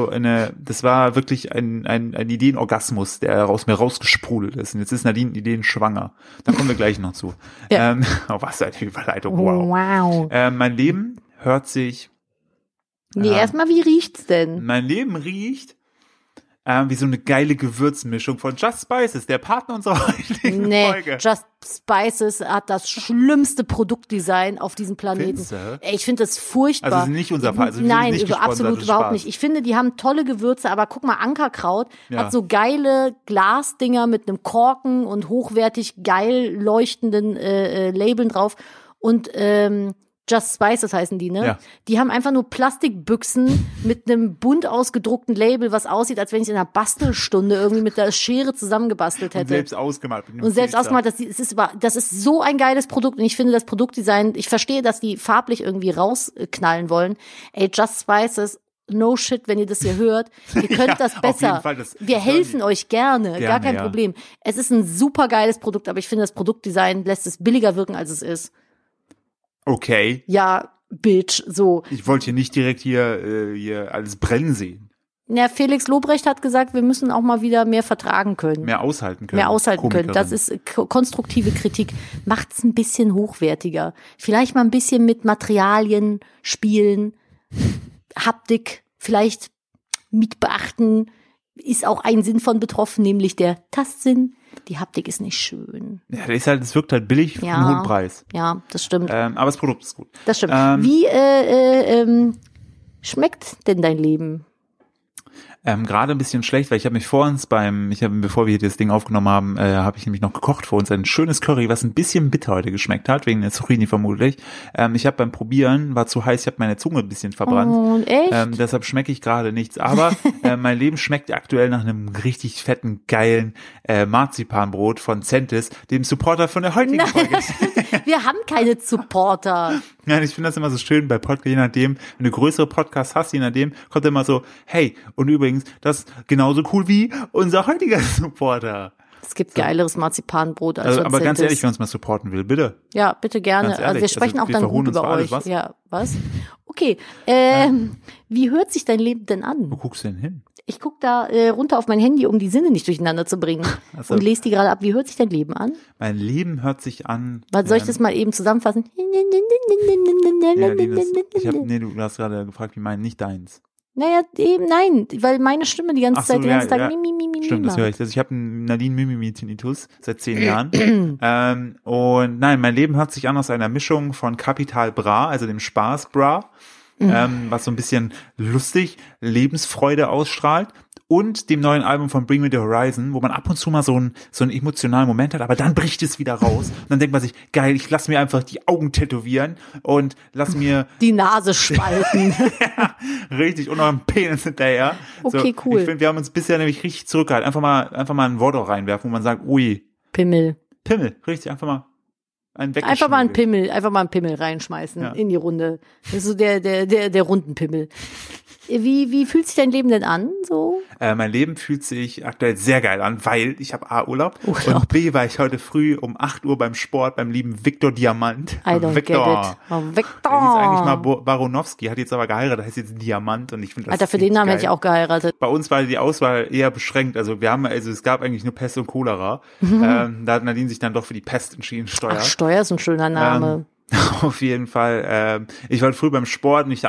war wirklich ein Ideenorgasmus, der aus mir rausgesprudelt ist. Und jetzt ist Nadine ideenschwanger. Da kommen wir gleich noch zu. Ja. Was eine Überleitung. Wow. Mein Leben hört sich erstmal, wie riecht's denn? Mein Leben riecht wie so eine geile Gewürzmischung von Just Spices, der Partner unserer heutigen Folge. Just Spices hat das schlimmste Produktdesign auf diesem Planeten. Ich finde das furchtbar. Also nicht unser Fall. Also nein, absolut überhaupt nicht. Ich finde, die haben tolle Gewürze, aber guck mal, Ankerkraut hat so geile Glasdinger mit einem Korken und hochwertig geil leuchtenden Labeln drauf. Und Just Spices heißen die, ne? Ja. Die haben einfach nur Plastikbüchsen mit einem bunt ausgedruckten Label, was aussieht, als wenn ich in einer Bastelstunde irgendwie mit der Schere zusammengebastelt hätte. Und selbst ausgemalt. Das ist so ein geiles Produkt. Und ich finde das Produktdesign, ich verstehe, dass die farblich irgendwie rausknallen wollen. Ey, Just Spices, no shit, wenn ihr das hier hört. Ihr könnt das besser. Auf jeden Fall, wir helfen euch gerne, gar kein Problem. Es ist ein super geiles Produkt, aber ich finde, das Produktdesign lässt es billiger wirken, als es ist. Okay. Ja, Bitch, so. Ich wollte hier nicht direkt hier alles brennen sehen. Ja, Felix Lobrecht hat gesagt, wir müssen auch mal wieder mehr vertragen können. Mehr aushalten können. Das ist konstruktive Kritik. Macht's ein bisschen hochwertiger. Vielleicht mal ein bisschen mit Materialien spielen. Haptik vielleicht mit beachten, ist auch ein Sinn von betroffen, nämlich der Tastsinn. Die Haptik ist nicht schön. Ja, es wirkt halt billig für einen hohen Preis. Ja, das stimmt. Aber das Produkt ist gut. Das stimmt. Wie schmeckt denn dein Leben? Gerade ein bisschen schlecht, weil ich habe mich bevor wir das Ding aufgenommen haben, habe ich nämlich noch gekocht für uns ein schönes Curry, was ein bisschen bitter heute geschmeckt hat, wegen der Zucchini vermutlich. Ich habe beim Probieren, war zu heiß, ich habe meine Zunge ein bisschen verbrannt. Oh, echt? Deshalb schmecke ich gerade nichts. Aber mein Leben schmeckt aktuell nach einem richtig fetten, geilen Marzipanbrot von Centis, dem Supporter von der heutigen Folge. Wir haben keine Supporter. Ja, ich finde das immer so schön bei Podcasts, je nachdem, wenn du größere Podcasts hast, je nachdem, kommt immer so, hey, und übrigens, das ist genauso cool wie unser heutiger Supporter. Es gibt geileres Marzipanbrot als aber ganz ehrlich, wenn uns mal supporten will, bitte. Ja, bitte gerne. Ganz ehrlich, Also wir sprechen auch dann gut über euch. Was? Ja, was? Okay, wie hört sich dein Leben denn an? Wo guckst du denn hin? Ich guck da runter auf mein Handy, um die Sinne nicht durcheinander zu bringen Also, und lese die gerade ab. Wie hört sich dein Leben an? Mein Leben hört sich an. Was soll ich das mal eben zusammenfassen? Ja, du hast gerade gefragt, wie meinen, nicht deins. Naja, eben nein, weil meine Stimme die ganze Zeit, den ganzen Tag Stimmt, das höre ich. Also ich habe einen Nadine Mimimi-Tinnitus seit 10 Jahren. Und nein, mein Leben hört sich an aus einer Mischung von Capital Bra, also dem Spaß Bra, was so ein bisschen lustig, Lebensfreude ausstrahlt, und dem neuen Album von Bring Me the Horizon, wo man ab und zu mal so einen emotionalen Moment hat, aber dann bricht es wieder raus. Und dann denkt man sich, geil, ich lass mir einfach die Augen tätowieren und lass mir die Nase spalten. Ja, richtig, und noch einen Penis hinterher. Okay, so, cool. Ich finde, wir haben uns bisher nämlich richtig zurückgehalten. Einfach mal ein Wort auch reinwerfen, wo man sagt, ui. Pimmel, richtig, einfach mal ein einfach mal einen Pimmel reinschmeißen in die Runde. Das ist so der runden Pimmel. Wie fühlt sich dein Leben denn an, so? Mein Leben fühlt sich aktuell sehr geil an, weil ich habe A, Urlaub und B, war ich heute früh um 8 Uhr beim Sport beim lieben Viktor Diamant. I don't get it. Oh, Viktor. Der hieß eigentlich mal Baronowski, hat jetzt aber geheiratet, heißt jetzt Diamant, und ich finde das Alter, für den Namen hätte ich auch geheiratet. Bei uns war die Auswahl eher beschränkt, also es gab eigentlich nur Pest und Cholera. Da hat Nadine sich dann doch für die Pest entschieden, Steuer. Ach, Steuer ist ein schöner Name. Auf jeden Fall. Ich war früh beim Sport und ich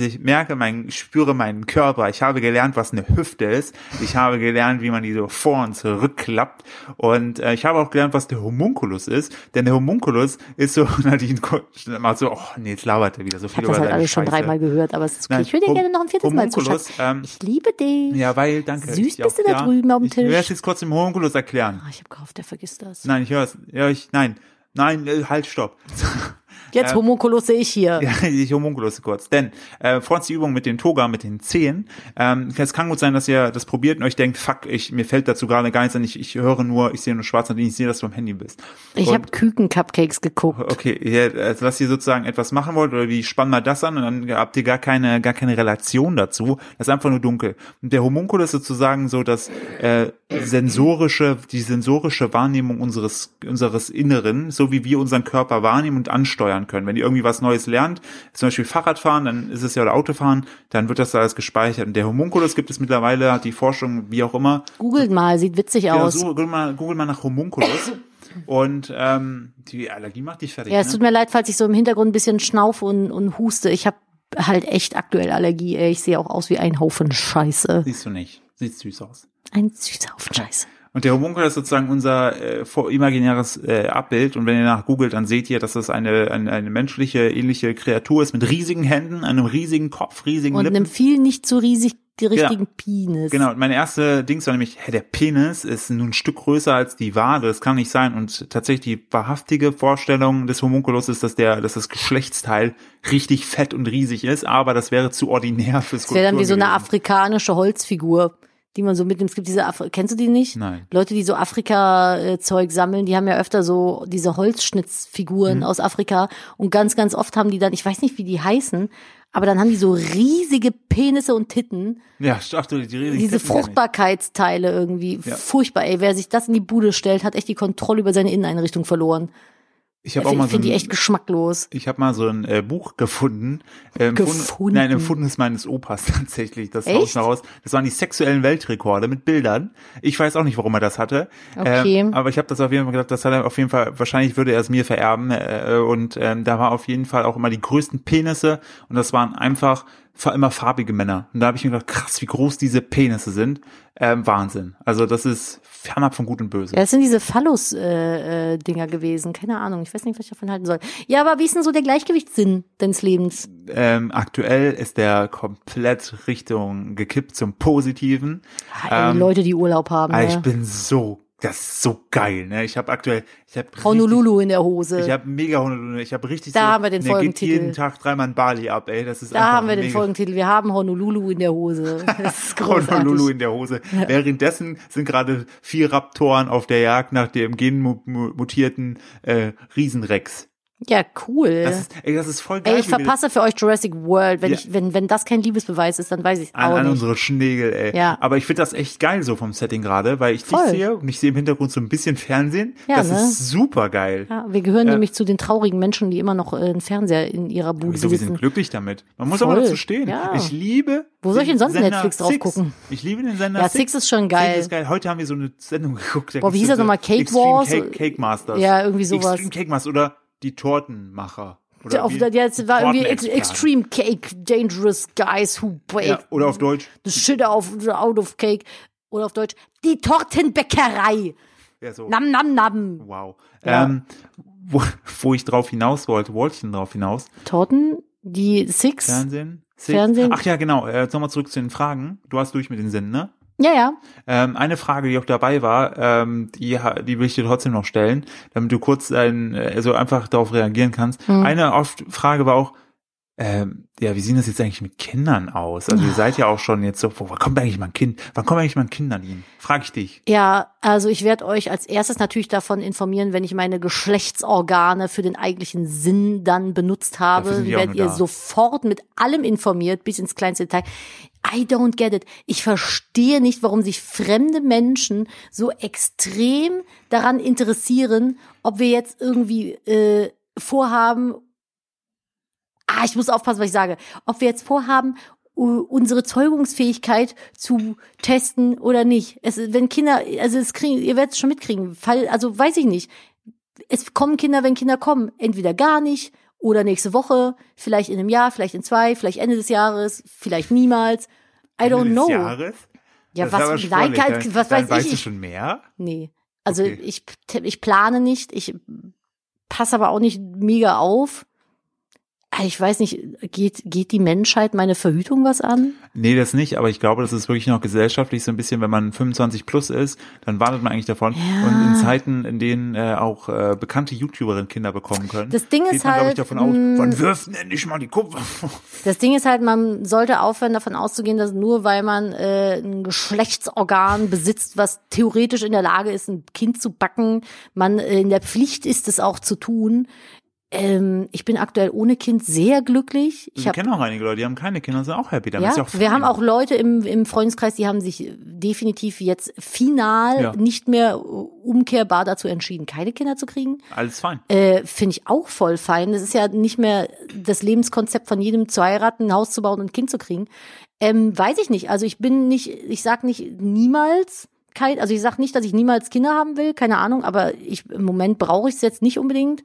spüre meinen Körper. Ich habe gelernt, was eine Hüfte ist. Ich habe gelernt, wie man die so vor und zurückklappt. Und ich habe auch gelernt, was der Homunculus ist. Denn der Homunculus ist so, Nadine macht so, oh nee, jetzt labert er wieder so viel über seine Scheiße. Ich habe das alles schon 3-mal gehört, aber ich würde dir gerne noch ein 4. Mal zuschauen. Ich liebe dich. Ja, weil, danke. Süß bist du da drüben auf dem Tisch. Ich werde es jetzt kurz im Homunculus erklären. Ich habe gehofft, der vergisst das. Nein, ich höre es. Nein, halt, stopp. Jetzt Homunculus sehe ich hier. Ja, ich Homunculus kurz. Denn vor uns die Übung mit den Toga, mit den Zehen. Es kann gut sein, dass ihr das probiert und euch denkt, fuck, mir fällt dazu gerade gar nichts an. Ich sehe nur schwarz und ich sehe, dass du am Handy bist. Ich habe Küken-Cupcakes geguckt. Okay, also, dass ihr sozusagen etwas machen wollt, oder wie spannen wir das an, und dann habt ihr gar keine Relation dazu. Das ist einfach nur dunkel. Und der Homunculus ist sozusagen so die sensorische Wahrnehmung unseres Inneren, so wie wir unseren Körper wahrnehmen und ansteuern können. Wenn ihr irgendwie was Neues lernt, zum Beispiel Fahrradfahren, dann ist es ja, oder Autofahren, dann wird das da alles gespeichert. Und der Homunculus gibt es mittlerweile, hat die Forschung, wie auch immer. Googelt mal, sieht witzig aus. Google mal nach Homunculus. Und die Allergie macht dich fertig. Ja, es tut mir leid, falls ich so im Hintergrund ein bisschen schnaufe und huste. Ich habe halt echt aktuell Allergie. Ich sehe auch aus wie ein Haufen Scheiße. Siehst du nicht. Sieht süß aus. Ein süßer Haufen Scheiße. Und der Homunculus ist sozusagen unser imaginäres Abbild. Und wenn ihr nach googelt, dann seht ihr, dass das eine menschliche, ähnliche Kreatur ist mit riesigen Händen, einem riesigen Kopf, riesigen Lippen. Und einem viel nicht so richtigen Penis. Genau, und meine erste Dings war nämlich, der Penis ist nun ein Stück größer als die Wade, das kann nicht sein. Und tatsächlich die wahrhaftige Vorstellung des Homunculus ist, dass das Geschlechtsteil richtig fett und riesig ist, aber das wäre zu ordinär fürs Skulptur. Das wäre dann wie so eine afrikanische Holzfigur, die man so mitnimmt. Es gibt kennst du die nicht? Nein. Leute, die so Afrika-Zeug sammeln, die haben ja öfter so diese Holzschnitzfiguren aus Afrika, und ganz, ganz oft haben die dann, ich weiß nicht, wie die heißen, aber dann haben die so riesige Penisse und Titten. Ja, ach du, die riesigen diese Titten Fruchtbarkeitsteile irgendwie. Ja. Furchtbar, ey. Wer sich das in die Bude stellt, hat echt die Kontrolle über seine Inneneinrichtung verloren. Ich finde die echt geschmacklos. Ich habe mal so ein Buch gefunden. Gefunden? Nein, ein Erfundenes meines Opas tatsächlich. Das Haus heraus. Das waren die sexuellen Weltrekorde mit Bildern. Ich weiß auch nicht, warum er das hatte. Okay. Aber ich habe das auf jeden Fall gedacht, das hat er auf jeden Fall, wahrscheinlich würde er es mir vererben. Und da war auf jeden Fall auch immer die größten Penisse. Und das waren einfach immer farbige Männer. Und da habe ich mir gedacht, krass, wie groß diese Penisse sind. Wahnsinn. Also das ist fernab von Gut und Böse. Ja, das sind diese Phallus-Dinger gewesen. Keine Ahnung, ich weiß nicht, was ich davon halten soll. Ja, aber wie ist denn so der Gleichgewichtssinn deines Lebens? Aktuell ist der komplett Richtung gekippt zum Positiven. Leute, die Urlaub haben. Ich bin das ist so geil, ne? Ich habe Honolulu in der Hose. Ich habe mega Honolulu, ich habe richtig da haben wir den Folgentitel. Geht jeden Tag 3-mal in Bali ab, ey, das ist da haben wir den Folgentitel, wir haben Honolulu in der Hose. Das ist großartig. Honolulu in der Hose. Ja. Währenddessen sind gerade 4 Raptoren auf der Jagd nach dem genmutierten Riesenrex. Ja, cool. Das ist voll geil. Ey, ich verpasse für euch Jurassic World. Wenn das kein Liebesbeweis ist, dann weiß ich es auch nicht. An unsere Schnägel, ey. Ja. Aber ich finde das echt geil so vom Setting gerade, weil ich dich sehe und ich sehe im Hintergrund so ein bisschen Fernsehen. Ja, das ist super geil. Ja, wir gehören nämlich zu den traurigen Menschen, die immer noch einen Fernseher in ihrer Bude besitzen. Wir sind glücklich damit. Man muss aber dazu stehen. Ja. Ich liebe Wo soll ich denn sonst Sender Netflix drauf gucken? Ich liebe den Sender Ja, Six ist schon geil. Six ist geil. Heute haben wir so eine Sendung geguckt. Boah, wie hieß das nochmal? Cake Wars? Cake Masters. Ja, irgendwie sowas. Extreme Cake Masters oder die Tortenmacher. Jetzt war irgendwie Extreme Cake, Dangerous Guys Who Bake. Ja, oder auf Deutsch. The shit out of cake. Oder auf Deutsch, die Tortenbäckerei. Ja, so. Nam, nam, nam. Wow. Ja. Wo ich drauf hinaus wollte drauf hinaus. Torten, die Six. Fernsehen. Ach ja, genau. Jetzt nochmal zurück zu den Fragen. Du hast durch mit den Sinnen, ne? Ja. Eine Frage, die auch dabei war, die will ich dir trotzdem noch stellen, damit du kurz einfach darauf reagieren kannst. Eine Frage war auch, wie sieht das jetzt eigentlich mit Kindern aus? Also ihr seid ja auch schon jetzt so, wann kommt eigentlich mal ein Kind? Wann kommt eigentlich mal ein Kind an ihn? Frag ich dich. Ja, also ich werde euch als erstes natürlich davon informieren, wenn ich meine Geschlechtsorgane für den eigentlichen Sinn dann benutzt habe, werdet ihr sofort mit allem informiert, bis ins kleinste Detail. I don't get it. Ich verstehe nicht, warum sich fremde Menschen so extrem daran interessieren, ob wir jetzt irgendwie vorhaben, ich muss aufpassen, was ich sage, ob wir jetzt vorhaben, unsere Zeugungsfähigkeit zu testen oder nicht. Wenn Kinder, ihr werdet es schon mitkriegen, weiß ich nicht. Es kommen Kinder, wenn Kinder kommen, entweder gar nicht oder nächste Woche, vielleicht in einem Jahr, vielleicht in 2, vielleicht Ende des Jahres, vielleicht niemals. I don't know. Ende des Jahres? Ja, was weiß ich. Weißt du schon mehr? Nee. Also okay. Ich plane nicht, ich passe aber auch nicht mega auf. Ich weiß nicht, geht die Menschheit meine Verhütung was an? Nee, das nicht, aber ich glaube, das ist wirklich noch gesellschaftlich so ein bisschen, wenn man 25 plus ist, dann wartet man eigentlich davon. Ja. Und in Zeiten, in denen auch bekannte YouTuberinnen Kinder bekommen können, das Ding ist halt, glaube ich, davon aus, wann wirft denn endlich mal die Kupfer? Das Ding ist halt, man sollte aufhören, davon auszugehen, dass nur weil man ein Geschlechtsorgan besitzt, was theoretisch in der Lage ist, ein Kind zu backen, man in der Pflicht ist, es auch zu tun. Ich bin aktuell ohne Kind sehr glücklich. Ich kenne auch einige Leute, die haben keine Kinder und sind auch happy. Ja, ist ja auch wir haben auch Leute im Freundeskreis, die haben sich definitiv jetzt final nicht mehr umkehrbar dazu entschieden, keine Kinder zu kriegen. Alles fein. Finde ich auch voll fein. Das ist ja nicht mehr das Lebenskonzept von jedem zu heiraten, ein Haus zu bauen und ein Kind zu kriegen. Weiß ich nicht. Also ich sag nicht niemals. Also ich sag nicht, dass ich niemals Kinder haben will, keine Ahnung, aber im Moment brauche ich es jetzt nicht unbedingt.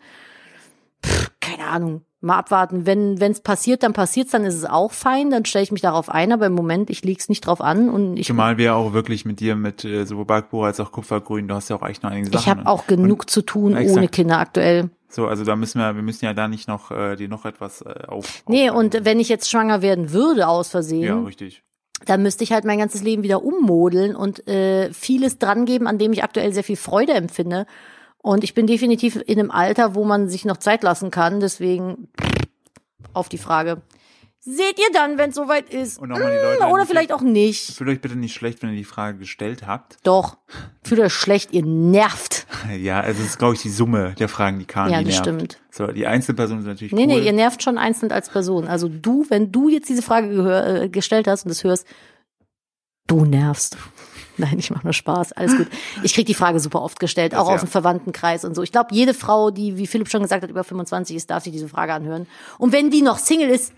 Keine Ahnung, mal abwarten. Wenn es passiert, dann passiert's, dann ist es auch fein, dann stelle ich mich darauf ein, aber im Moment, ich leg's nicht drauf an. Und zumal wir auch wirklich mit dir, mit sowohl Bergbauer als auch Kupfergrün, du hast ja auch echt noch einige Sachen. Ich habe auch genug zu tun ohne Kinder aktuell. So, also wir müssen ja da nicht noch dir noch etwas Nee, und wenn ich jetzt schwanger werden würde aus Versehen. Ja, richtig. Dann müsste ich halt mein ganzes Leben wieder ummodeln und vieles dran geben, an dem ich aktuell sehr viel Freude empfinde. Und ich bin definitiv in einem Alter, wo man sich noch Zeit lassen kann. Deswegen auf die Frage. Seht ihr dann, wenn es soweit ist? Und nochmal die Leute oder vielleicht auch nicht. Fühlt euch bitte nicht schlecht, wenn ihr die Frage gestellt habt. Doch. Fühlt euch schlecht, ihr nervt. Ja, also es ist, glaube ich, die Summe der Fragen, die kamen, die nervt. Ja, das stimmt. So, die Einzelperson ist natürlich cool. Nee, ihr nervt schon einzeln als Person. Also wenn du jetzt diese Frage gestellt hast und das hörst, du nervst. Nein, ich mache nur Spaß, alles gut. Ich krieg die Frage super oft gestellt, auch aus dem Verwandtenkreis und so. Ich glaube, jede Frau, die, wie Philipp schon gesagt hat, über 25 ist, darf sich diese Frage anhören. Und wenn die noch Single ist,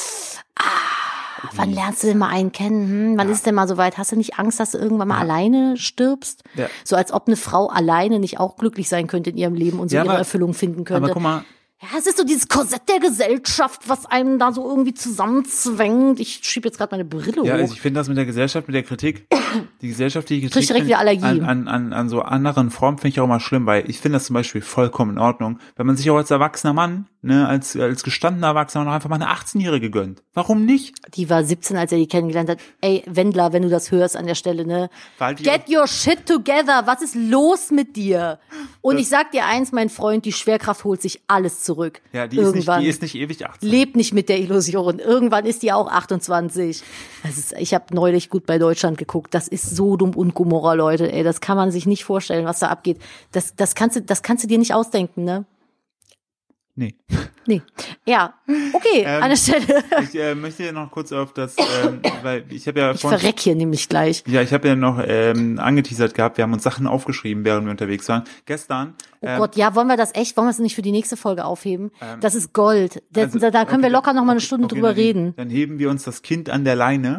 wann lernst du denn mal einen kennen? Wann ist es denn mal soweit? Hast du nicht Angst, dass du irgendwann mal alleine stirbst? Ja. So als ob eine Frau alleine nicht auch glücklich sein könnte in ihrem Leben und so ihre Erfüllung finden könnte. Aber guck mal, Ja, es ist so dieses Korsett der Gesellschaft, was einem da so irgendwie zusammenzwängt. Ich schiebe jetzt gerade meine Brille hoch. Ja, also ich finde das mit der Gesellschaft, mit der Kritik, die gesellschaftliche Krieg ich direkt wieder Allergie. an so anderen Formen finde ich auch immer schlimm, weil ich finde das zum Beispiel vollkommen in Ordnung, wenn man sich auch als erwachsener Mann, ne, als gestandener Erwachsener noch einfach mal eine 18-Jährige gönnt. Warum nicht? Die war 17, als er die kennengelernt hat. Ey, Wendler, wenn du das hörst an der Stelle, ne? Get your shit together. Was ist los mit dir? Und ich sag dir eins, mein Freund, die Schwerkraft holt sich alles zurück. Ja, die ist nicht ewig 18. Lebt nicht mit der Illusion. Irgendwann ist die auch 28. Ich habe neulich gut bei Deutschland geguckt. Das ist Sodom und Gomorra, Leute. Ey, das kann man sich nicht vorstellen, was da abgeht. Das kannst du dir nicht ausdenken, ne? Nee. Ja, okay, an der Stelle. Ich möchte noch kurz auf das, weil ich habe ja ich verreck hier nämlich gleich. Ja, ich habe ja noch angeteasert gehabt, wir haben uns Sachen aufgeschrieben, während wir unterwegs waren. Gestern. Oh Gott, ja, wollen wir es nicht für die nächste Folge aufheben? Das ist Gold. Da können wir locker noch mal eine Stunde drüber reden. Dann heben wir uns das Kind an der Leine.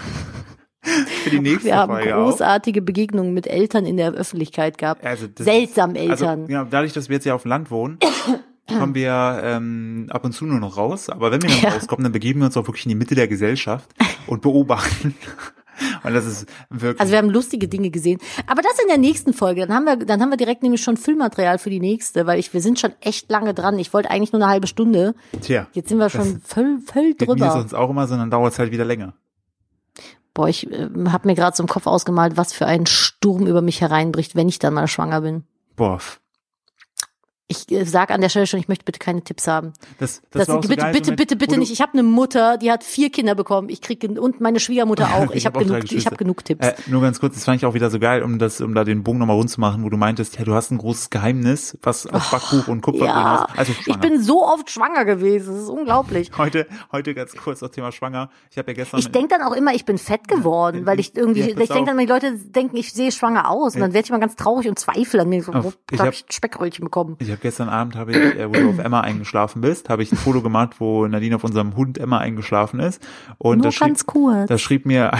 Für die nächste wir haben Folge großartige Begegnungen mit Eltern in der Öffentlichkeit gehabt. Seltsam Eltern. Also, ja, dadurch, dass wir jetzt ja auf dem Land wohnen, kommen wir ab und zu nur noch raus. Aber wenn wir dann rauskommen, dann begeben wir uns auch wirklich in die Mitte der Gesellschaft und beobachten. Und das ist wirklich. Also wir haben lustige Dinge gesehen. Aber das in der nächsten Folge. Dann haben wir direkt nämlich schon Filmmaterial für die nächste, weil wir sind schon echt lange dran. Ich wollte eigentlich nur eine halbe Stunde. Tja. Jetzt sind wir schon voll drüber. Mir sonst auch immer, sondern dauert es halt wieder länger. Boah, ich habe mir gerade so im Kopf ausgemalt, was für ein Sturm über mich hereinbricht, wenn ich dann mal schwanger bin. Boah. Ich sag an der Stelle schon, ich möchte bitte keine Tipps haben. Das war auch so geil, bitte nicht. Ich habe eine Mutter, die hat 4 Kinder bekommen. Und meine Schwiegermutter auch. Ich habe genug Tipps. Nur ganz kurz, das fand ich auch wieder so geil, um da den Bogen nochmal rund zu machen, wo du meintest, ja, du hast ein großes Geheimnis, was auf Backbuch und Kupfergrün hast. Also schwanger. Ich bin so oft schwanger gewesen. Das ist unglaublich. Heute ganz kurz das Thema schwanger. Ich habe ja gestern. Ich denke dann auch immer, ich bin fett geworden, weil ich irgendwie, ich denke dann, die Leute denken, ich sehe schwanger aus. Und dann werde ich mal ganz traurig und zweifle an mir. So, ich habe Speckröllchen bekommen. Gestern Abend wo du auf Emma eingeschlafen bist, habe ich ein Foto gemacht, wo Nadine auf unserem Hund Emma eingeschlafen ist. Und da schrieb mir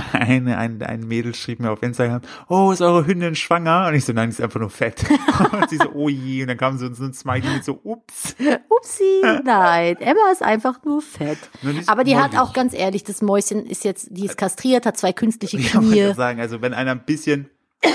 ein Mädel schrieb mir auf Instagram, oh, ist eure Hündin schwanger? Und ich so, nein, die ist einfach nur fett. Und sie so, oh je. Und dann kam so ein Smiley mit so, ups. Upsi, nein, Emma ist einfach nur fett. Aber die hat auch, ganz ehrlich, das Mäuschen ist die ist kastriert, hat 2 künstliche Knie. Ich kann sagen, also wenn einer ein bisschen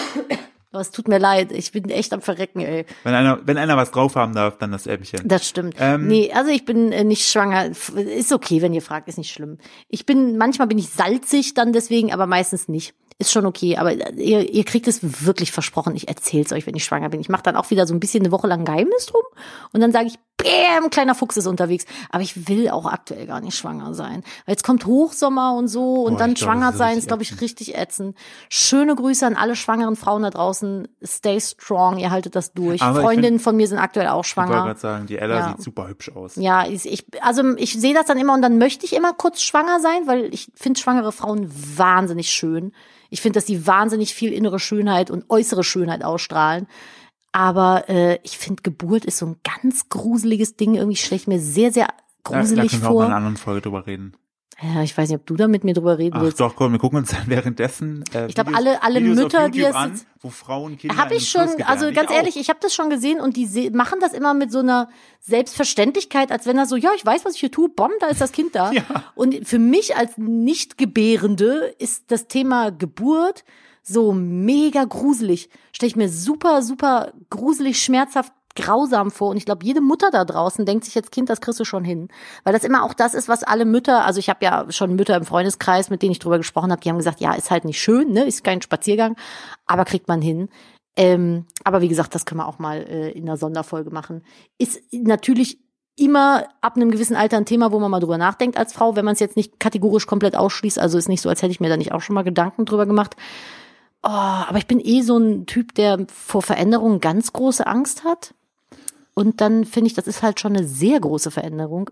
Oh, es tut mir leid, ich bin echt am Verrecken, ey. Wenn einer was drauf haben darf, dann das Äppchen. Das stimmt. Nee, also ich bin nicht schwanger. Ist okay, wenn ihr fragt, ist nicht schlimm. Manchmal bin ich salzig dann deswegen, aber meistens nicht. Ist schon okay, aber ihr kriegt es wirklich versprochen. Ich erzähl's euch, wenn ich schwanger bin. Ich mache dann auch wieder so ein bisschen eine Woche lang Geheimnis drum und dann sage ich, bäm, kleiner Fuchs ist unterwegs. Aber ich will auch aktuell gar nicht schwanger sein. Weil jetzt kommt Hochsommer und so und dann schwanger sein ist, glaube ich, richtig ätzend. Schöne Grüße an alle schwangeren Frauen da draußen. Stay strong, ihr haltet das durch. Aber Freundinnen von mir sind aktuell auch schwanger. Ich wollte gerade sagen, die Ella sieht super hübsch aus. Ja, ich sehe das dann immer und dann möchte ich immer kurz schwanger sein, weil ich finde schwangere Frauen wahnsinnig schön. Ich finde, dass die wahnsinnig viel innere Schönheit und äußere Schönheit ausstrahlen. Aber ich finde, Geburt ist so ein ganz gruseliges Ding. Irgendwie stelle ich mir sehr, sehr gruselig vor. Da können wir auch mal in einer anderen Folge drüber reden. Ja, ich weiß nicht, ob du da mit mir drüber reden willst. Doch, komm, wir gucken uns dann währenddessen ich glaube, alle Mütter, die es an, wo Frauen Kinder habe ich schon, also ganz ehrlich, ich habe das schon gesehen und die machen das immer mit so einer Selbstverständlichkeit, als wenn er so, ja, ich weiß, was ich hier tue, bom, da ist das Kind da. Ja. Und für mich als Nicht-Gebärende ist das Thema Geburt so mega gruselig. Stelle ich mir super, super gruselig, schmerzhaft, grausam vor. Und ich glaube, jede Mutter da draußen denkt sich jetzt, Kind, das kriegst du schon hin. Weil das immer auch das ist, was alle Mütter, also ich habe ja schon Mütter im Freundeskreis, mit denen ich drüber gesprochen habe, die haben gesagt, ja, ist halt nicht schön, ne, ist kein Spaziergang, aber kriegt man hin. Aber wie gesagt, das können wir auch mal in einer Sonderfolge machen. Ist natürlich immer ab einem gewissen Alter ein Thema, wo man mal drüber nachdenkt als Frau, wenn man es jetzt nicht kategorisch komplett ausschließt. Also ist nicht so, als hätte ich mir da nicht auch schon mal Gedanken drüber gemacht. Oh, aber ich bin so ein Typ, der vor Veränderungen ganz große Angst hat. Und dann finde ich, das ist halt schon eine sehr große Veränderung.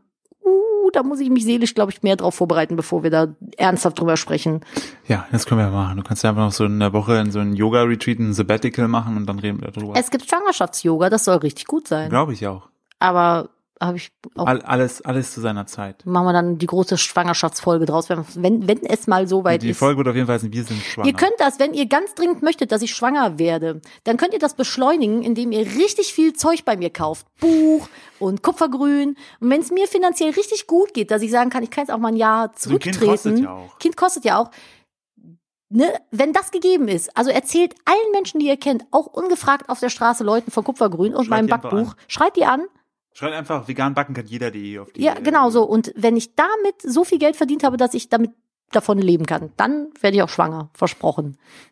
Da muss ich mich seelisch, glaube ich, mehr drauf vorbereiten, bevor wir da ernsthaft drüber sprechen. Ja, das können wir machen. Du kannst ja einfach noch so in der Woche in so einen Yoga-Retreat, ein Sabbatical machen und dann reden wir darüber. Es gibt Schwangerschafts-Yoga, das soll richtig gut sein. Glaube ich auch. Aber habe ich auch. Alles zu seiner Zeit. Machen wir dann die große Schwangerschaftsfolge draus, wenn es mal so weit ist. Die Folge wird auf jeden Fall sein, wir sind schwanger. Ihr könnt das, wenn ihr ganz dringend möchtet, dass ich schwanger werde, dann könnt ihr das beschleunigen, indem ihr richtig viel Zeug bei mir kauft. Buch und Kupfergrün. Und wenn es mir finanziell richtig gut geht, dass ich sagen kann, ich kann jetzt auch mal ein Jahr zurücktreten. Kind kostet ja auch. Ne, wenn das gegeben ist, also erzählt allen Menschen, die ihr kennt, auch ungefragt auf der Straße Leuten von Kupfergrün und meinem Backbuch, schreit die an. Schreit einfach, vegan backen kann jeder.de auf die. Ja, genau so. Und wenn ich damit so viel Geld verdient habe, dass ich davon leben kann, dann werde ich auch schwanger. Versprochen.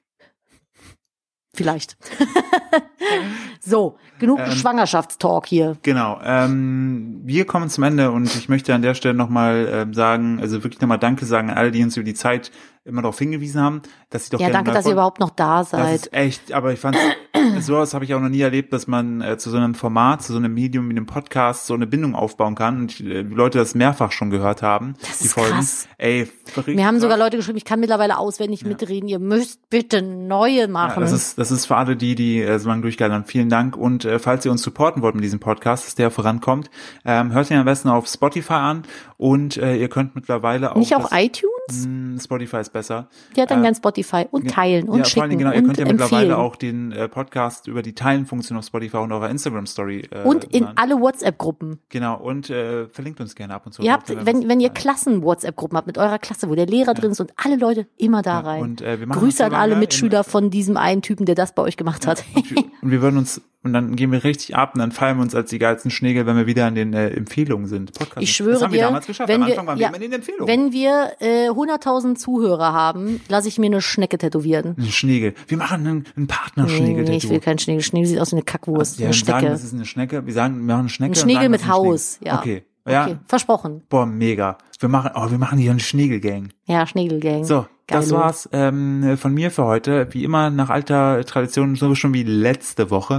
Vielleicht. So, genug Schwangerschaftstalk hier. Genau. Wir kommen zum Ende und ich möchte an der Stelle nochmal sagen, also wirklich nochmal Danke sagen an alle, die uns über die Zeit immer darauf hingewiesen haben, dass sie doch ja, danke, dass ihr überhaupt noch da seid. Das ist echt, aber ich fand, sowas habe ich auch noch nie erlebt, dass man zu so einem Format, zu so einem Medium wie einem Podcast so eine Bindung aufbauen kann und die Leute das mehrfach schon gehört haben. Das die ist Folgen. krass. Ey, mir haben sogar Leute geschrieben, ich kann mittlerweile auswendig mitreden, ihr müsst bitte neue machen. Ja, das ist für alle die so lange durchgehalten haben. Vielen Dank und falls ihr uns supporten wollt mit diesem Podcast, dass der vorankommt, hört ihn am besten auf Spotify an und ihr könnt mittlerweile auch... Nicht auf iTunes? Spotify ist besser. Ja, dann ganz Spotify und teilen und schicken. Vor allem, genau, ihr könnt ja mittlerweile empfehlen. auch den Podcast über die Teilen-Funktion auf Spotify und eurer Instagram-Story und in alle WhatsApp-Gruppen. Genau, und verlinkt uns gerne ab und zu. Ihr habt, wenn ihr Klassen-WhatsApp-Gruppen habt mit eurer Klasse, wo der Lehrer drin ist und alle Leute immer da rein. Und, wir machen Grüße an alle Mitschüler von diesem einen Typen, der das bei euch gemacht hat. Und wir würden uns, und dann gehen wir richtig ab und dann feiern wir uns als die geilsten Schnägel, wenn wir wieder an den Empfehlungen sind. Podcast. Ich schwöre das haben wir dir, damals geschafft. Am Anfang waren wir immer in den Empfehlungen. Wenn wir 100.000 Zuhörer haben, lasse ich mir eine Schnecke tätowieren. Ein Schnägel. Wir machen einen Partnerschnägel. Nee, ich will keinen Schnägel. Schnägel sieht aus wie eine Kackwurst. Ja, eine wir sagen, Schnecke. das ist eine Schnecke. Wir sagen, wir machen eine Schnecke. Ein Schnägel sagen, mit Haus, ja. Okay. Ja. Okay, versprochen. Boah, mega. Wir machen hier eine Schnägelgang. Ja, Schnägelgang. So, das war's von mir für heute. Wie immer nach alter Tradition, so schon wie letzte Woche.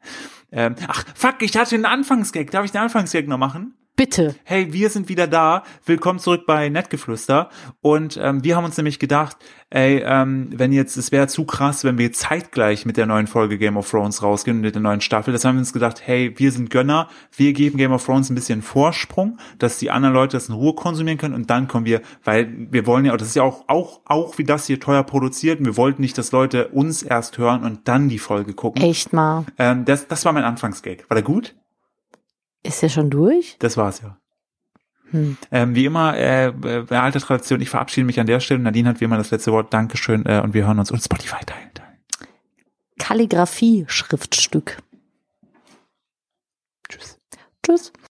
Ach, fuck, ich hatte einen Anfangsgag. Darf ich den Anfangsgag noch machen? Bitte. Hey, wir sind wieder da. Willkommen zurück bei Nettgeflüster. Und wir haben uns nämlich gedacht, wenn jetzt, es wäre zu krass, wenn wir zeitgleich mit der neuen Folge Game of Thrones rausgehen, mit der neuen Staffel. Das haben wir uns gedacht, hey, wir sind Gönner. Wir geben Game of Thrones ein bisschen Vorsprung, dass die anderen Leute das in Ruhe konsumieren können. Und dann kommen wir, weil wir wollen ja, das ist ja auch wie das hier teuer produziert. Und wir wollten nicht, dass Leute uns erst hören und dann die Folge gucken. Echt mal. Das war mein Anfangsgag. War der gut? Ist der schon durch? Das war's, ja. Wie immer, bei alter Tradition, ich verabschiede mich an der Stelle. Nadine hat wie immer das letzte Wort. Dankeschön und wir hören uns. Und Spotify teilen. Kalligrafie-Schriftstück. Tschüss. Tschüss.